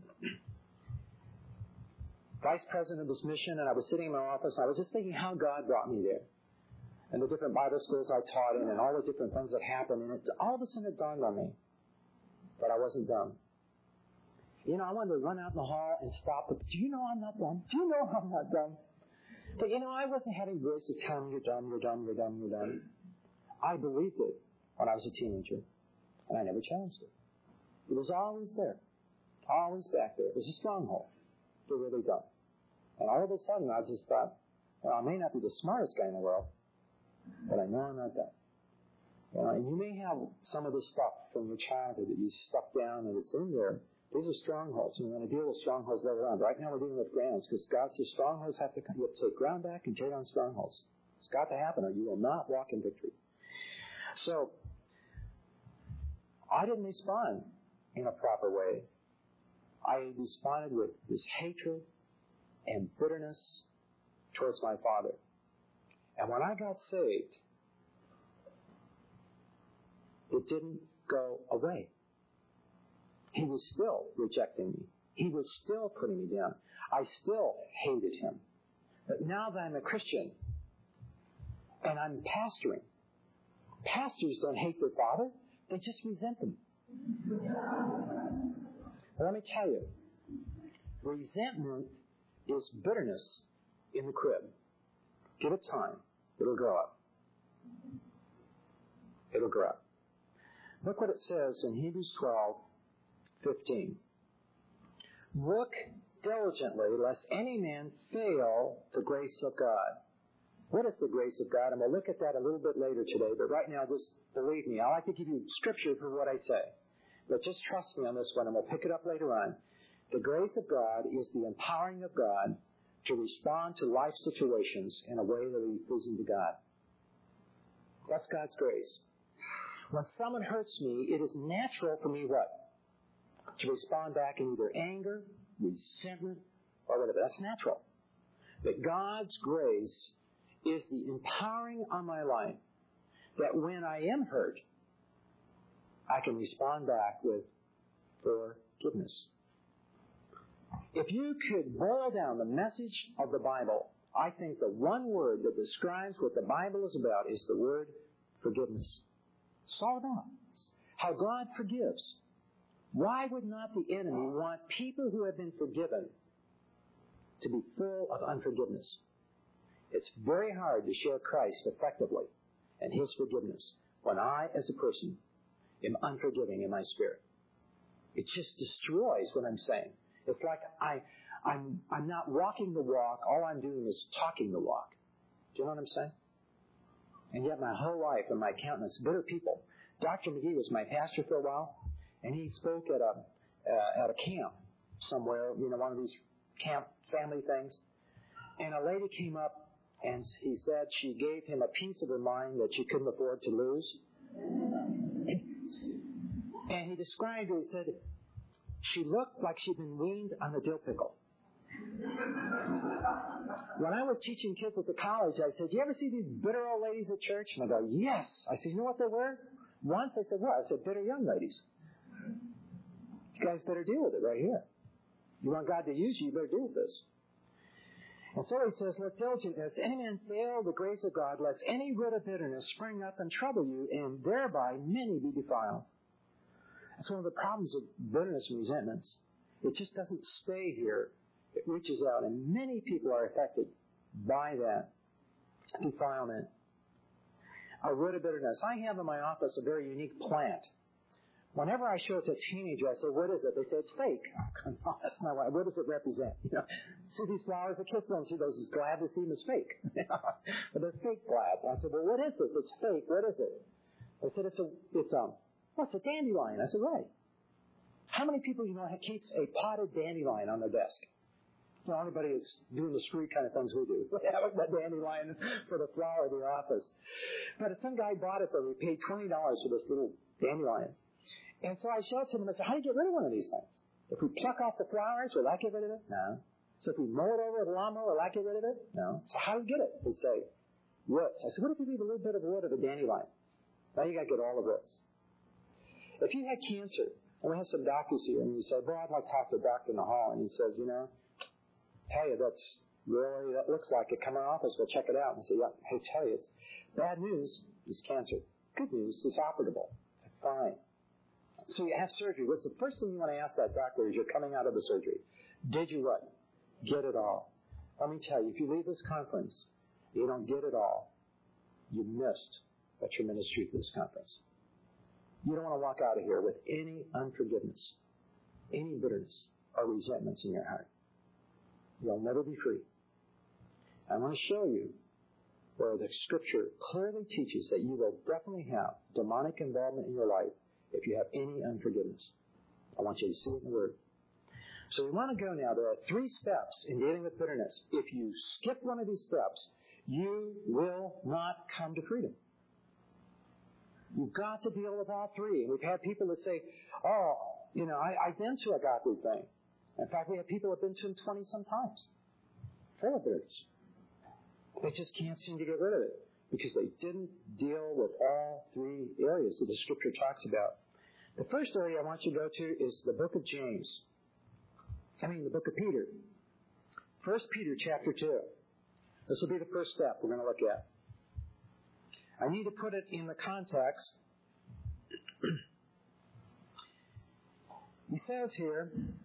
vice president of this mission, and I was sitting in my office, and I was just thinking how God brought me there. And the different Bible schools I taught in, and all the different things that happened. And all of a sudden it dawned on me that I wasn't dumb. I wanted to run out in the hall and stop. But do you know I'm not dumb? Do you know I'm not dumb? But, I wasn't having voices telling me, you're dumb, you're dumb, you're dumb, you're dumb. I believed it when I was a teenager, and I never challenged it. It was always there, always back there. It was a stronghold. They're really dumb. And all of a sudden, I just thought, I may not be the smartest guy in the world, but I know I'm not dumb. And you may have some of this stuff from your childhood that you stuck down and it's in there. These are strongholds, and we're going to deal with strongholds later on. Right now we're dealing with grounds, because God says strongholds have to take ground back and tear down strongholds. It's got to happen, or you will not walk in victory. So, I didn't respond in a proper way. I responded with this hatred and bitterness towards my father. And when I got saved, it didn't go away. He was still rejecting me. He was still putting me down. I still hated him. But now that I'm a Christian and I'm pastoring, pastors don't hate their father. They just resent them. Well, let me tell you, resentment is bitterness in the crib. Give it time. It'll grow up. It'll grow up. Look what it says in Hebrews 12:15. Look diligently, lest any man fail the grace of God. What is the grace of God? And we'll look at that a little bit later today, but right now, just believe me. I like to give you scripture for what I say. But just trust me on this one, and we'll pick it up later on. The grace of God is the empowering of God to respond to life situations in a way that will be pleasing to God. That's God's grace. When someone hurts me, it is natural for me what? To respond back in either anger, resentment, or whatever. That's natural. But God's grace is the empowering on my life that when I am hurt, I can respond back with forgiveness. If you could boil down the message of the Bible, I think the one word that describes what the Bible is about is the word forgiveness. It's all about how God forgives. Why would not the enemy want people who have been forgiven to be full of unforgiveness? It's very hard to share Christ effectively and His forgiveness when I, as a person, am unforgiving in my spirit. It just destroys what I'm saying. It's like I'm not walking the walk. All I'm doing is talking the walk. Do you know what I'm saying? And yet my whole life and my countenance, bitter people. Dr. McGee was my pastor for a while, and he spoke at a camp somewhere, one of these camp family things. And a lady came up, and he said she gave him a piece of her mind that she couldn't afford to lose. And he described her, he said, she looked like she'd been weaned on a dill pickle. When I was teaching kids at the college, I said, do you ever see these bitter old ladies at church? And I go, yes. I said, you know what they were? Once I said, what? I said, bitter young ladies. You guys better deal with it right here. You want God to use you, you better deal with this. And so he says, look diligent, lest any man fail the grace of God, lest any root of bitterness spring up and trouble you, and thereby many be defiled. That's one of the problems of bitterness and resentments. It just doesn't stay here. It reaches out, and many people are affected by that defilement. A root of bitterness. I have in my office a very unique plant. Whenever I show it to a teenager, I say, what is it? They say, it's fake. No, that's not right. What does it represent? See these flowers? A kiss them. See those is glad to see them as fake. But they're fake glads. I said, well, what is this? It's fake. What is it? They said, it's a dandelion. I said, right. How many people keeps a potted dandelion on their desk? Anybody that's doing the screw kind of things we do. We have a dandelion for the flower of the office. But some guy bought it for me. He paid $20 for this little dandelion. And so I showed it to him and I said, how do you get rid of one of these things? If we pluck off the flowers, will that get rid of it? No. So if we mow it over with a lawnmower, will that get rid of it? No. So how do we get it? They say, roots. I said, what if you leave a little bit of wood of a dandelion? Now you got to get all the roots. If you had cancer, and we have some doctors here, and you say, boy, I'd like to talk to a doctor in the hall, and he says, tell you that looks like it. Come in our office, we'll check it out. And say, yeah, hey, tell you, it's bad news is cancer. Good news is operable. It's fine. So you have surgery. What's the first thing you want to ask that doctor as you're coming out of the surgery? Did you what? Get it all. Let me tell you, if you leave this conference, you don't get it all, you missed a tremendous truth of this conference. You don't want to walk out of here with any unforgiveness, any bitterness, or resentments in your heart. You'll never be free. I want to show you where the Scripture clearly teaches that you will definitely have demonic involvement in your life if you have any unforgiveness. I want you to see it in the Word. So we want to go now. There are 3 steps in dealing with bitterness. If you skip one of these steps, you will not come to freedom. You've got to deal with all 3. And we've had people that say, I've been to a godly thing. In fact, we have people who have been to them 20-some times. Full of bitterness. They just can't seem to get rid of it because they didn't deal with all 3 areas that the Scripture talks about. The first area I want you to go to is the book of the book of Peter. 1 Peter chapter 2. This will be the first step we're going to look at. I need to put it in the context. He says here,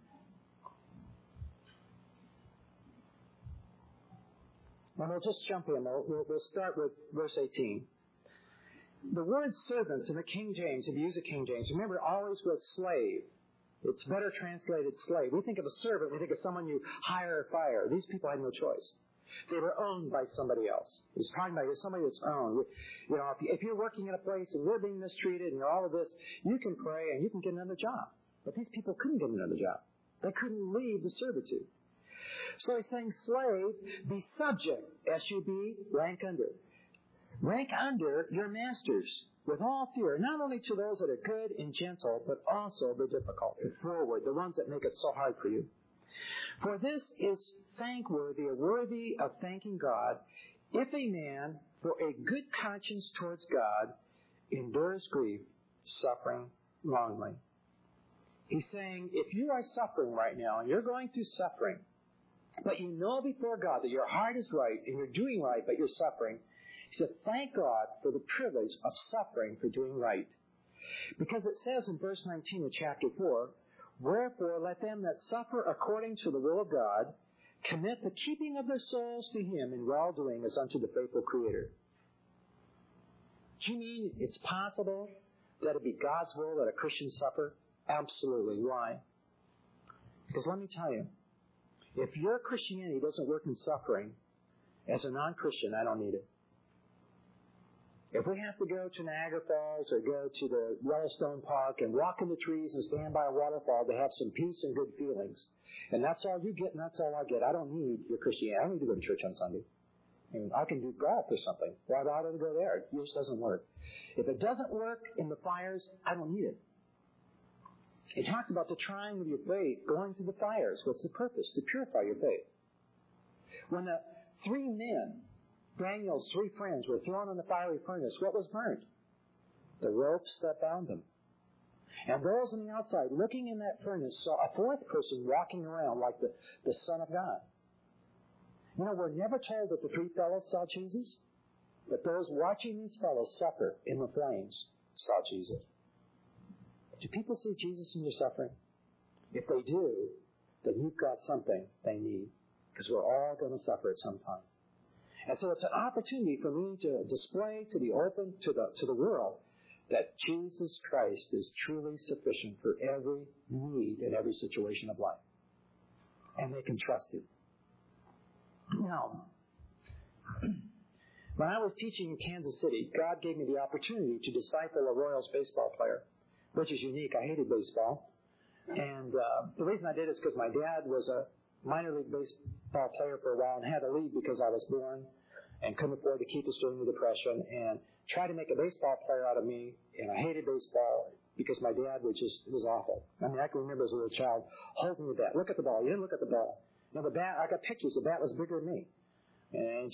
and we'll just jump in. We'll start with verse 18. The word servants in the King James, if you use a King James, remember always was slave. It's better translated slave. We think of a servant, we think of someone you hire or fire. These people had no choice. They were owned by somebody else. He's talking about somebody that's owned. If you're working in a place and you're being mistreated and all of this, you can pray and you can get another job. But these people couldn't get another job. They couldn't leave the servitude. So he's saying, slave, be subject, S-U-B, rank under. Rank under your masters with all fear, not only to those that are good and gentle, but also the difficult and forward, the ones that make it so hard for you. For this is thankworthy or worthy of thanking God, if a man, for a good conscience towards God, endures grief, suffering wrongly. He's saying, if you are suffering right now, and you're going through suffering, but you know before God that your heart is right, and you're doing right, but you're suffering, he said, thank God for the privilege of suffering for doing right. Because it says in verse 19 of chapter 4, wherefore let them that suffer according to the will of God commit the keeping of their souls to Him in well-doing as unto the faithful Creator. Do you mean it's possible that it be God's will that a Christian suffer? Absolutely. Why? Because let me tell you, if your Christianity doesn't work in suffering, as a non-Christian, I don't need it. If we have to go to Niagara Falls or go to the Yellowstone Park and walk in the trees and stand by a waterfall to have some peace and good feelings, and that's all you get and that's all I get, I don't need your Christianity. I don't need to go to church on Sunday. I mean, I can do golf or something. Why bother to go there? It just doesn't work. If it doesn't work in the fires, I don't need it. It talks about the trying of your faith, going through the fires. What's the purpose? To purify your faith. When the three men, Daniel's three friends, were thrown in the fiery furnace, what was burnt? The ropes that bound them. And those on the outside, looking in that furnace, saw a fourth person walking around like the Son of God. You know, we're never told that the three fellows saw Jesus, but those watching these fellows suffer in the flames saw Jesus. Do people see Jesus in your suffering? If they do, then you've got something they need, because we're all going to suffer at some time. And so it's an opportunity for me to display to the open, to the world, that Jesus Christ is truly sufficient for every need in every situation of life. And they can trust Him. Now, when I was teaching in Kansas City, God gave me the opportunity to disciple a Royals baseball player, which is unique. I hated baseball. And the reason I did is because my dad was a minor league baseball player for a while and had to leave because I was born and couldn't afford to keep us during the Depression, and tried to make a baseball player out of me. And I hated baseball because my dad was awful. I mean, I can remember as a little child holding the bat. Look at the ball. You didn't look at the ball. You know, the bat, I got pictures. The bat was bigger than me. And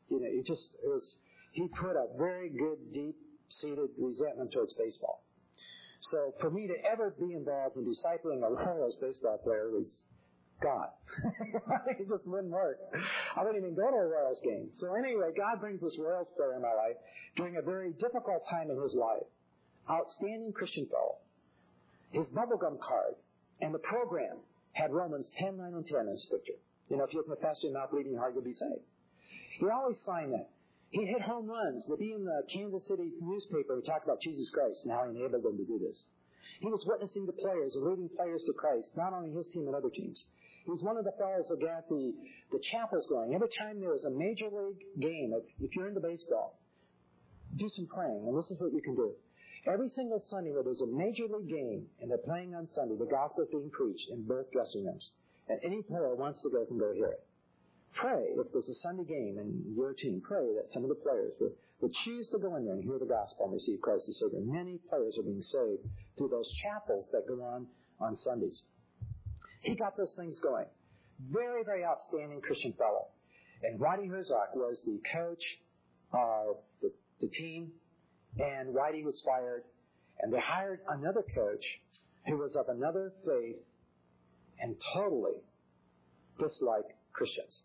he put a very good, deep-seated resentment towards baseball. So for me to ever be involved in discipling a Royals baseball player was God. It just wouldn't work. I wouldn't even go to a Royals game. So anyway, God brings this Royals player in my life during a very difficult time in his life. Outstanding Christian fellow. His bubblegum card and the program had Romans 10, 9, and 10 in his picture. You know, if you confess your mouth, believe in your heart, you'll be saved. He always signed that. He hit home runs. To be in the Kansas City newspaper, he talked about Jesus Christ and how He enabled them to do this. He was witnessing to players and leading players to Christ, not only his team and other teams. He was one of the fellows that got the chapels going. Every time there was a major league game, if you're into baseball, do some praying, and this is what you can do. Every single Sunday where there's a major league game and they're playing on Sunday, the gospel is being preached in both dressing rooms. And any player who wants to go can go hear it. Pray, if there's a Sunday game in your team, pray that some of the players would choose to go in there and hear the gospel and receive Christ as Savior. Many players are being saved through those chapels that go on Sundays. He got those things going. Very, very outstanding Christian fellow. And Whitey Herzog was the coach of the team, and Whitey was fired, and they hired another coach who was of another faith and totally disliked Christians.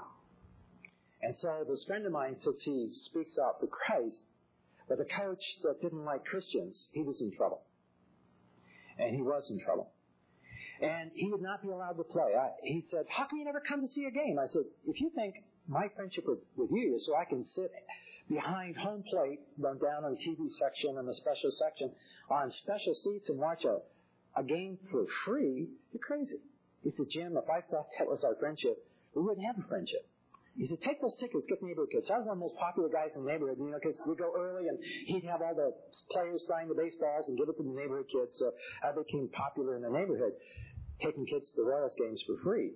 And so this friend of mine, since he speaks out for Christ, but the coach that didn't like Christians, he was in trouble. And he was in trouble. And he would not be allowed to play. He said, how come you never come to see a game? I said, if you think my friendship with you is so I can sit behind home plate, run down on the TV section and the special section on special seats and watch a game for free, you're crazy. He said, Jim, if I thought that was our friendship, we wouldn't have a friendship. He said, take those tickets, get the neighborhood kids. So I was one of the most popular guys in the neighborhood, you know, because we'd go early and he'd have all the players sign the baseballs and give it to the neighborhood kids. So I became popular in the neighborhood, taking kids to the Royals games for free.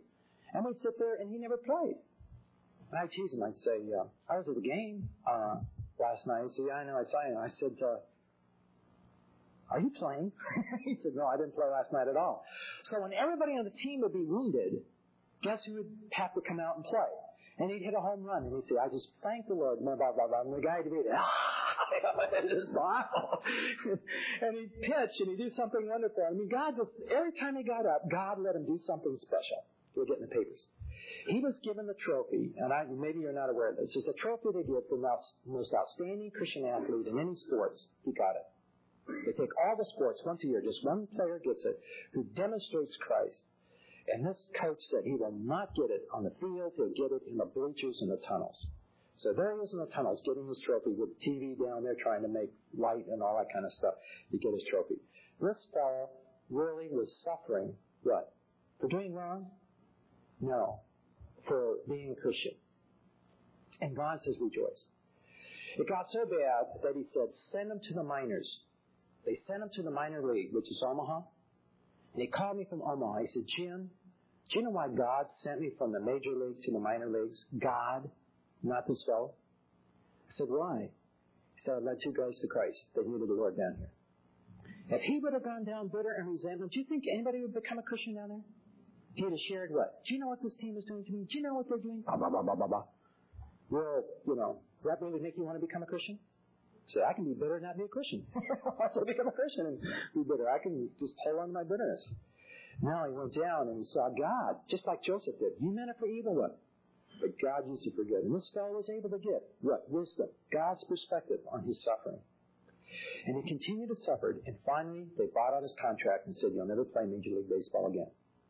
And we'd sit there, and he never played. And I'd tease him. I'd say, I was at the game last night. He'd say, yeah, I know, I saw you. I said, are you playing? He said, no, I didn't play last night at all. So when everybody on the team would be wounded, guess who would have to come out and play? And he'd hit a home run, and he'd say, I just thank the Lord, blah, blah, blah, blah. And the guy would be there, it's awful. And he'd pitch, and he'd do something wonderful. I mean, God just, every time he got up, God let him do something special. We'll get in the papers. He was given the trophy, and maybe you're not aware of this. It's a trophy they give for the most outstanding Christian athlete in any sports. He got it. They take all the sports once a year. Just one player gets it who demonstrates Christ. And this coach said he will not get it on the field. He'll get it in the bleachers and the tunnels. So there he is in the tunnels getting his trophy with TV down there trying to make light and all that kind of stuff to get his trophy. This fellow really was suffering, what? For doing wrong? No. For being a Christian. And God says rejoice. It got so bad that he said, send him to the minors. They sent him to the minor league, which is Omaha. And he called me from Omaha. He said, Jim, do you know why God sent me from the major league to the minor leagues? God, not this fellow. I said, why? He said, I led two guys to Christ. They needed the Lord down here. If he would have gone down bitter and resentment, do you think anybody would become a Christian down there? He would have shared what? Do you know what this team is doing to me? Do you know what they're doing? Blah, blah, blah, blah, blah, blah. Well, does that really make you want to become a Christian? So I can be bitter and not be a Christian. I also become a Christian and be bitter. I can just hold on to my bitterness. Now he went down and he saw God, just like Joseph did. You meant it for evil, what? But God used it for good. And this fellow was able to get, what? Wisdom. God's perspective on his suffering. And he continued to suffer. And finally, they bought out his contract and said, you'll never play Major League Baseball again.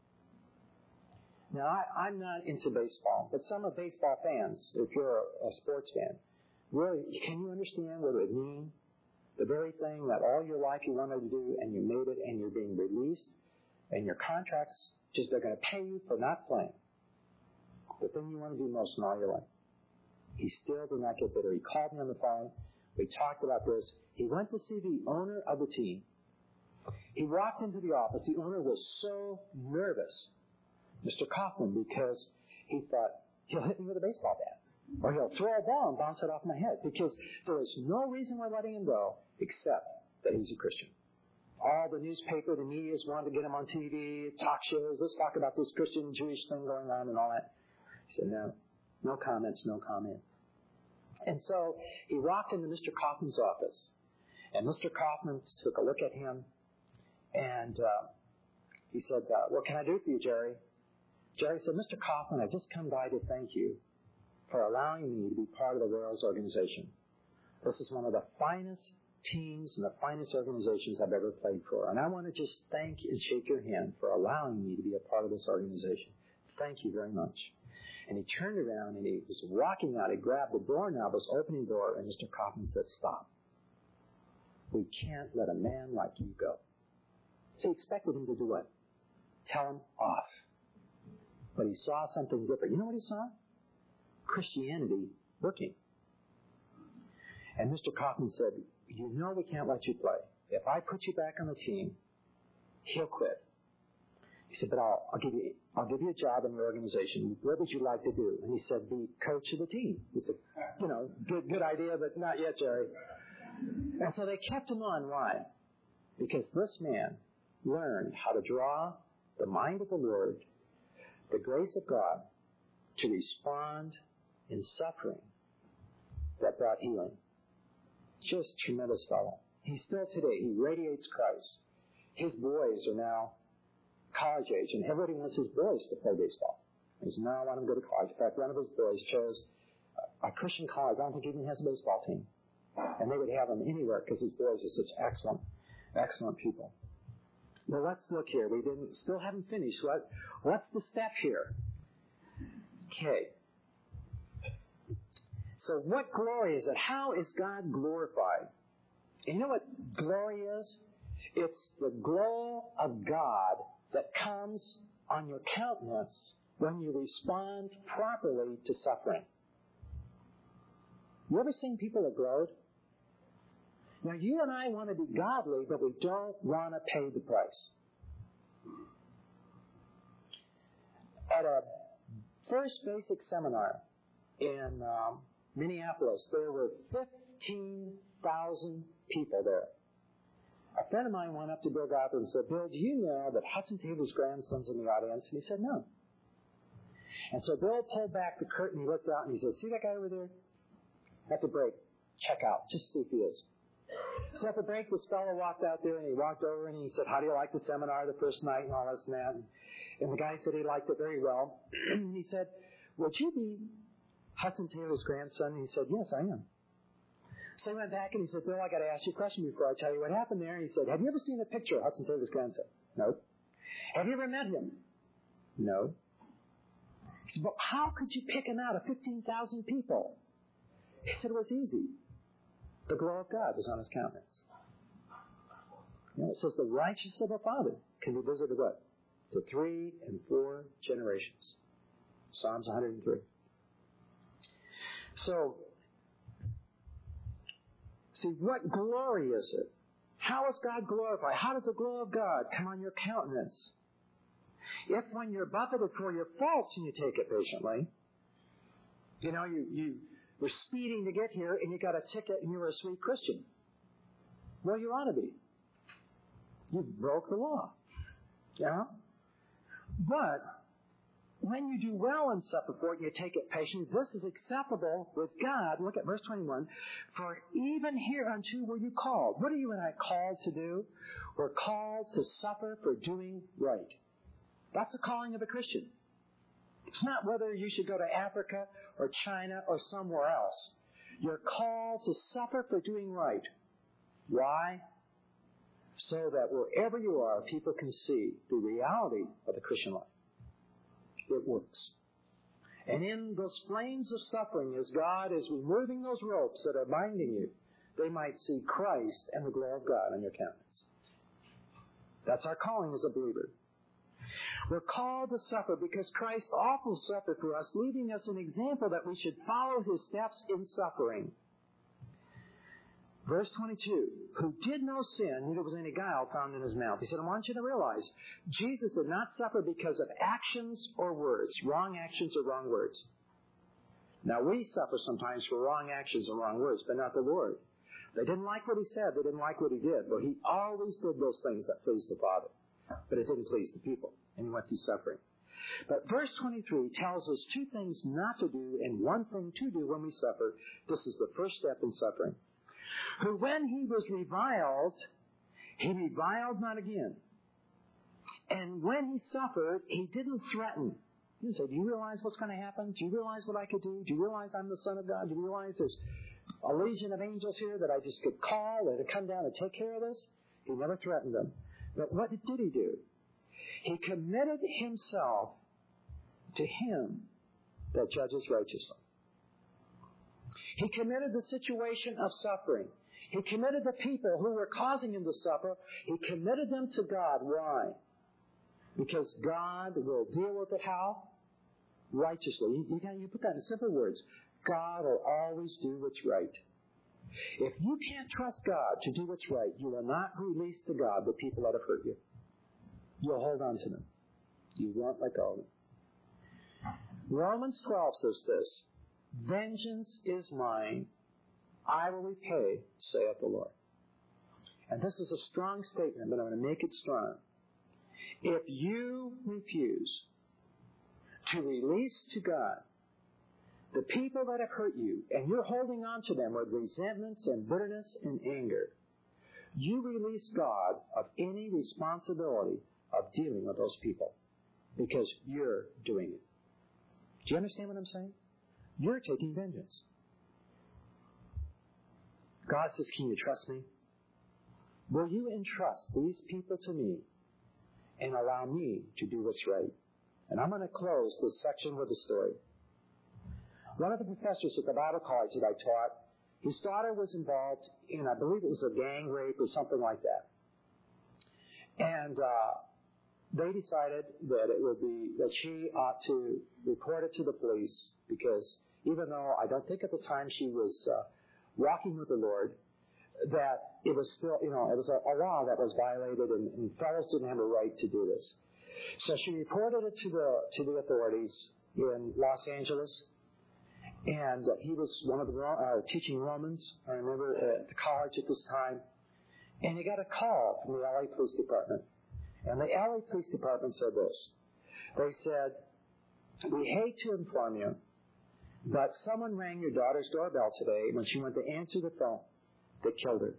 Now, I'm not into baseball, but some are baseball fans, if you're a sports fan. Really, can you understand what it would mean? The very thing that all your life you wanted to do, and you made it, and you're being released, and your contracts, just they're going to pay you for not playing. The thing you want to do most in all your life. He still did not get bitter. He called me on the phone. We talked about this. He went to see the owner of the team. He walked into the office. The owner was so nervous, Mr. Kaufman, because he thought, he'll hit me with a baseball bat. Or he'll throw a ball and bounce it off my head. Because there is no reason we're letting him go except that he's a Christian. All the newspaper, the media's wanted to get him on TV, talk shows. Let's talk about this Christian Jewish thing going on and all that. He said, no comments, no comment. And so he walked into Mr. Kaufman's office. And Mr. Kaufman took a look at him. And he said, what can I do for you, Jerry? Jerry said, Mr. Kaufman, I've just come by to thank you for allowing me to be part of the Royals organization. This is one of the finest teams and the finest organizations I've ever played for. And I want to just thank and shake your hand for allowing me to be a part of this organization. Thank you very much. And he turned around and he was walking out. He grabbed the doorknob, was opening the door, and Mr. Kaufman said, stop. We can't let a man like you go. So he expected him to do what? Tell him off. But he saw something different. You know what he saw? Christianity working. And Mr. Kaufman said, you know we can't let you play. If I put you back on the team, he'll quit. He said, but I'll give you a job in the organization. What would you like to do? And he said, be coach of the team. He said, good idea, but not yet, Jerry. And so they kept him on. Why? Because this man learned how to draw the mind of the Lord, the grace of God, to respond in suffering that brought healing. Just tremendous fellow. He's still today. He radiates Christ. His boys are now college age, and everybody wants his boys to play baseball. He says, no, I want them to go to college. In fact, one of his boys chose a Christian college. I don't think he even has a baseball team. And they would have him anywhere because his boys are such excellent people. Well, let's look here. We still haven't finished. What's the step here? Okay. So what glory is it? How is God glorified? And you know what glory is? It's the glow of God that comes on your countenance when you respond properly to suffering. You ever seen people that glowed? Now, you and I want to be godly, but we don't want to pay the price. At a first basic seminar in Minneapolis, there were 15,000 people there. A friend of mine went up to Bill Gothard and said, Bill, do you know that Hudson Taylor's grandson's in the audience? And he said, no. And so Bill pulled back the curtain, he looked out, and he said, see that guy over there? At the break, check out, just see if he is. So at the break, this fellow walked out there, and he walked over, and he said, how do you like the seminar the first night, and all this and that? And the guy said he liked it very well. And he said, would you be Hudson Taylor's grandson? And he said, yes, I am. So he went back and he said, Bill, I got to ask you a question before I tell you what happened there. And he said, have you ever seen a picture of Hudson Taylor's grandson? No. Have you ever met him? No. He said, but how could you pick him out of 15,000 people? He said, it was easy. The glow of God was on his countenance. You know, it says the righteousness of a father can be visited what? To 3 and 4 generations. Psalms 103. So, see, what glory is it? How is God glorified? How does the glow of God come on your countenance? If when you're buffeted for your faults and you take it patiently, you know, you were speeding to get here and you got a ticket and you were a sweet Christian. Well, you ought to be. You broke the law. Yeah? But when you do well and suffer for it, you take it patiently. This is acceptable with God. Look at verse 21. For even hereunto were you called. What are you and I called to do? We're called to suffer for doing right. That's the calling of a Christian. It's not whether you should go to Africa or China or somewhere else. You're called to suffer for doing right. Why? So that wherever you are, people can see the reality of the Christian life. It works. And in those flames of suffering, as God is removing those ropes that are binding you, they might see Christ and the glory of God on your countenance. That's our calling as a believer. We're called to suffer because Christ also suffered for us, leaving us an example that we should follow his steps in suffering. Verse 22, who did no sin, neither was any guile found in his mouth. He said, I want you to realize, Jesus did not suffer because of actions or words, wrong actions or wrong words. Now, we suffer sometimes for wrong actions or wrong words, but not the Lord. They didn't like what he said. They didn't like what he did. But he always did those things that pleased the Father. But it didn't please the people. And he went through suffering. But verse 23 tells us 2 things not to do and 1 thing to do when we suffer. This is the first step in suffering. Who when he was reviled, he reviled not again. And when he suffered, he didn't threaten. He said, do you realize what's going to happen? Do you realize what I could do? Do you realize I'm the Son of God? Do you realize there's a legion of angels here that I just could call and to come down and take care of this? He never threatened them. But what did he do? He committed himself to him that judges righteously. He committed the situation of suffering. He committed the people who were causing him to suffer. He committed them to God. Why? Because God will deal with it how? Righteously. You put that in simple words. God will always do what's right. If you can't trust God to do what's right, you will not release to God the people that have hurt you. You'll hold on to them. You won't let go of them. Romans 12 says this, vengeance is mine, I will repay, saith the Lord. And this is a strong statement, but I'm going to make it strong. If you refuse to release to God the people that have hurt you, and you're holding on to them with resentments and bitterness and anger, you release God of any responsibility of dealing with those people because you're doing it. Do you understand what I'm saying? You're taking vengeance. God says, can you trust me? Will you entrust these people to me and allow me to do what's right? And I'm going to close this section with a story. One of the professors at the Bible college that I taught, his daughter was involved in, I believe it was a gang rape or something like that. And they decided that it would be, that she ought to report it to the police because even though I don't think at the time she was walking with the Lord, that it was still, it was a law that was violated and fellows didn't have a right to do this. So she reported it to the authorities. in Los Angeles. And he was one of the teaching Romans, I remember, at the college at this time. And he got a call from the LA Police Department. And the LA Police Department said this. They said, "We hate to inform you, but someone rang your daughter's doorbell today when she went to answer the phone. They killed her."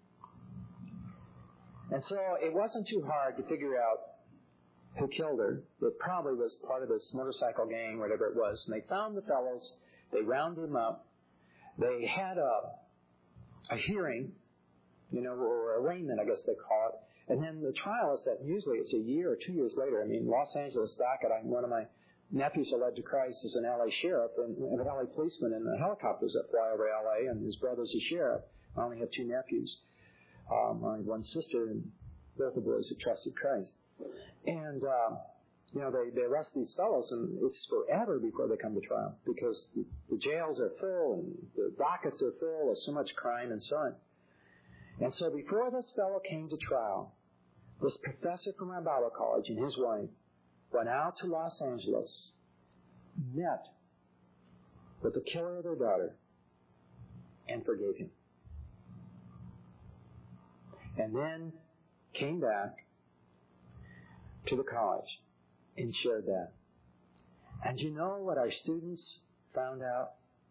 And so it wasn't too hard to figure out who killed her. It probably was part of this motorcycle gang, whatever it was. And they found the fellows. They rounded them up. They had a hearing, or arraignment, I guess they call it. And then the trial is set. Usually it's a year or 2 years later. I mean, Los Angeles docket, one of my nephews are led to Christ is an L.A. sheriff and an L.A. policeman in the helicopters that fly over L.A., and his brother's a sheriff. I only have 2 nephews. I have 1 sister, and both the boys have trusted Christ. And, they arrest these fellows, and it's forever before they come to trial because the jails are full and the dockets are full of so much crime and so on. And so before this fellow came to trial, this professor from our Bible college and his wife went out to Los Angeles, met with the killer of their daughter, and forgave him. And then came back to the college and shared that. And you know what our students found out?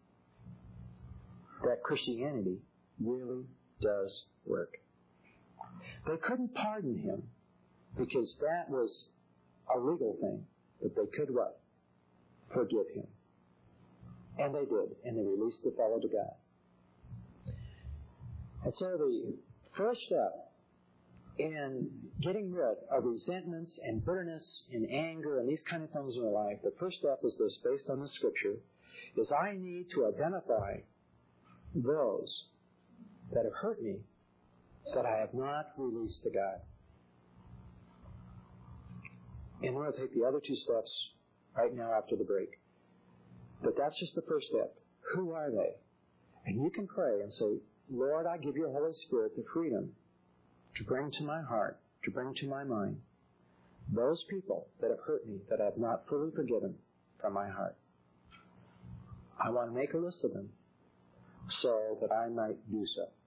That Christianity really does work. They couldn't pardon him because that was a legal thing, but they could what? Forgive him. And they did, and they released the fellow to God. And so the first step in getting rid of resentments and bitterness and anger and these kind of things in your life, the first step is this, based on the Scripture, is I need to identify those that have hurt me that I have not released to God. And we're going to take the other 2 steps right now after the break. But that's just the first step. Who are they? And you can pray and say, "Lord, I give your Holy Spirit the freedom to bring to my heart, to bring to my mind, those people that have hurt me, that I have not fully forgiven from my heart. I want to make a list of them so that I might do so."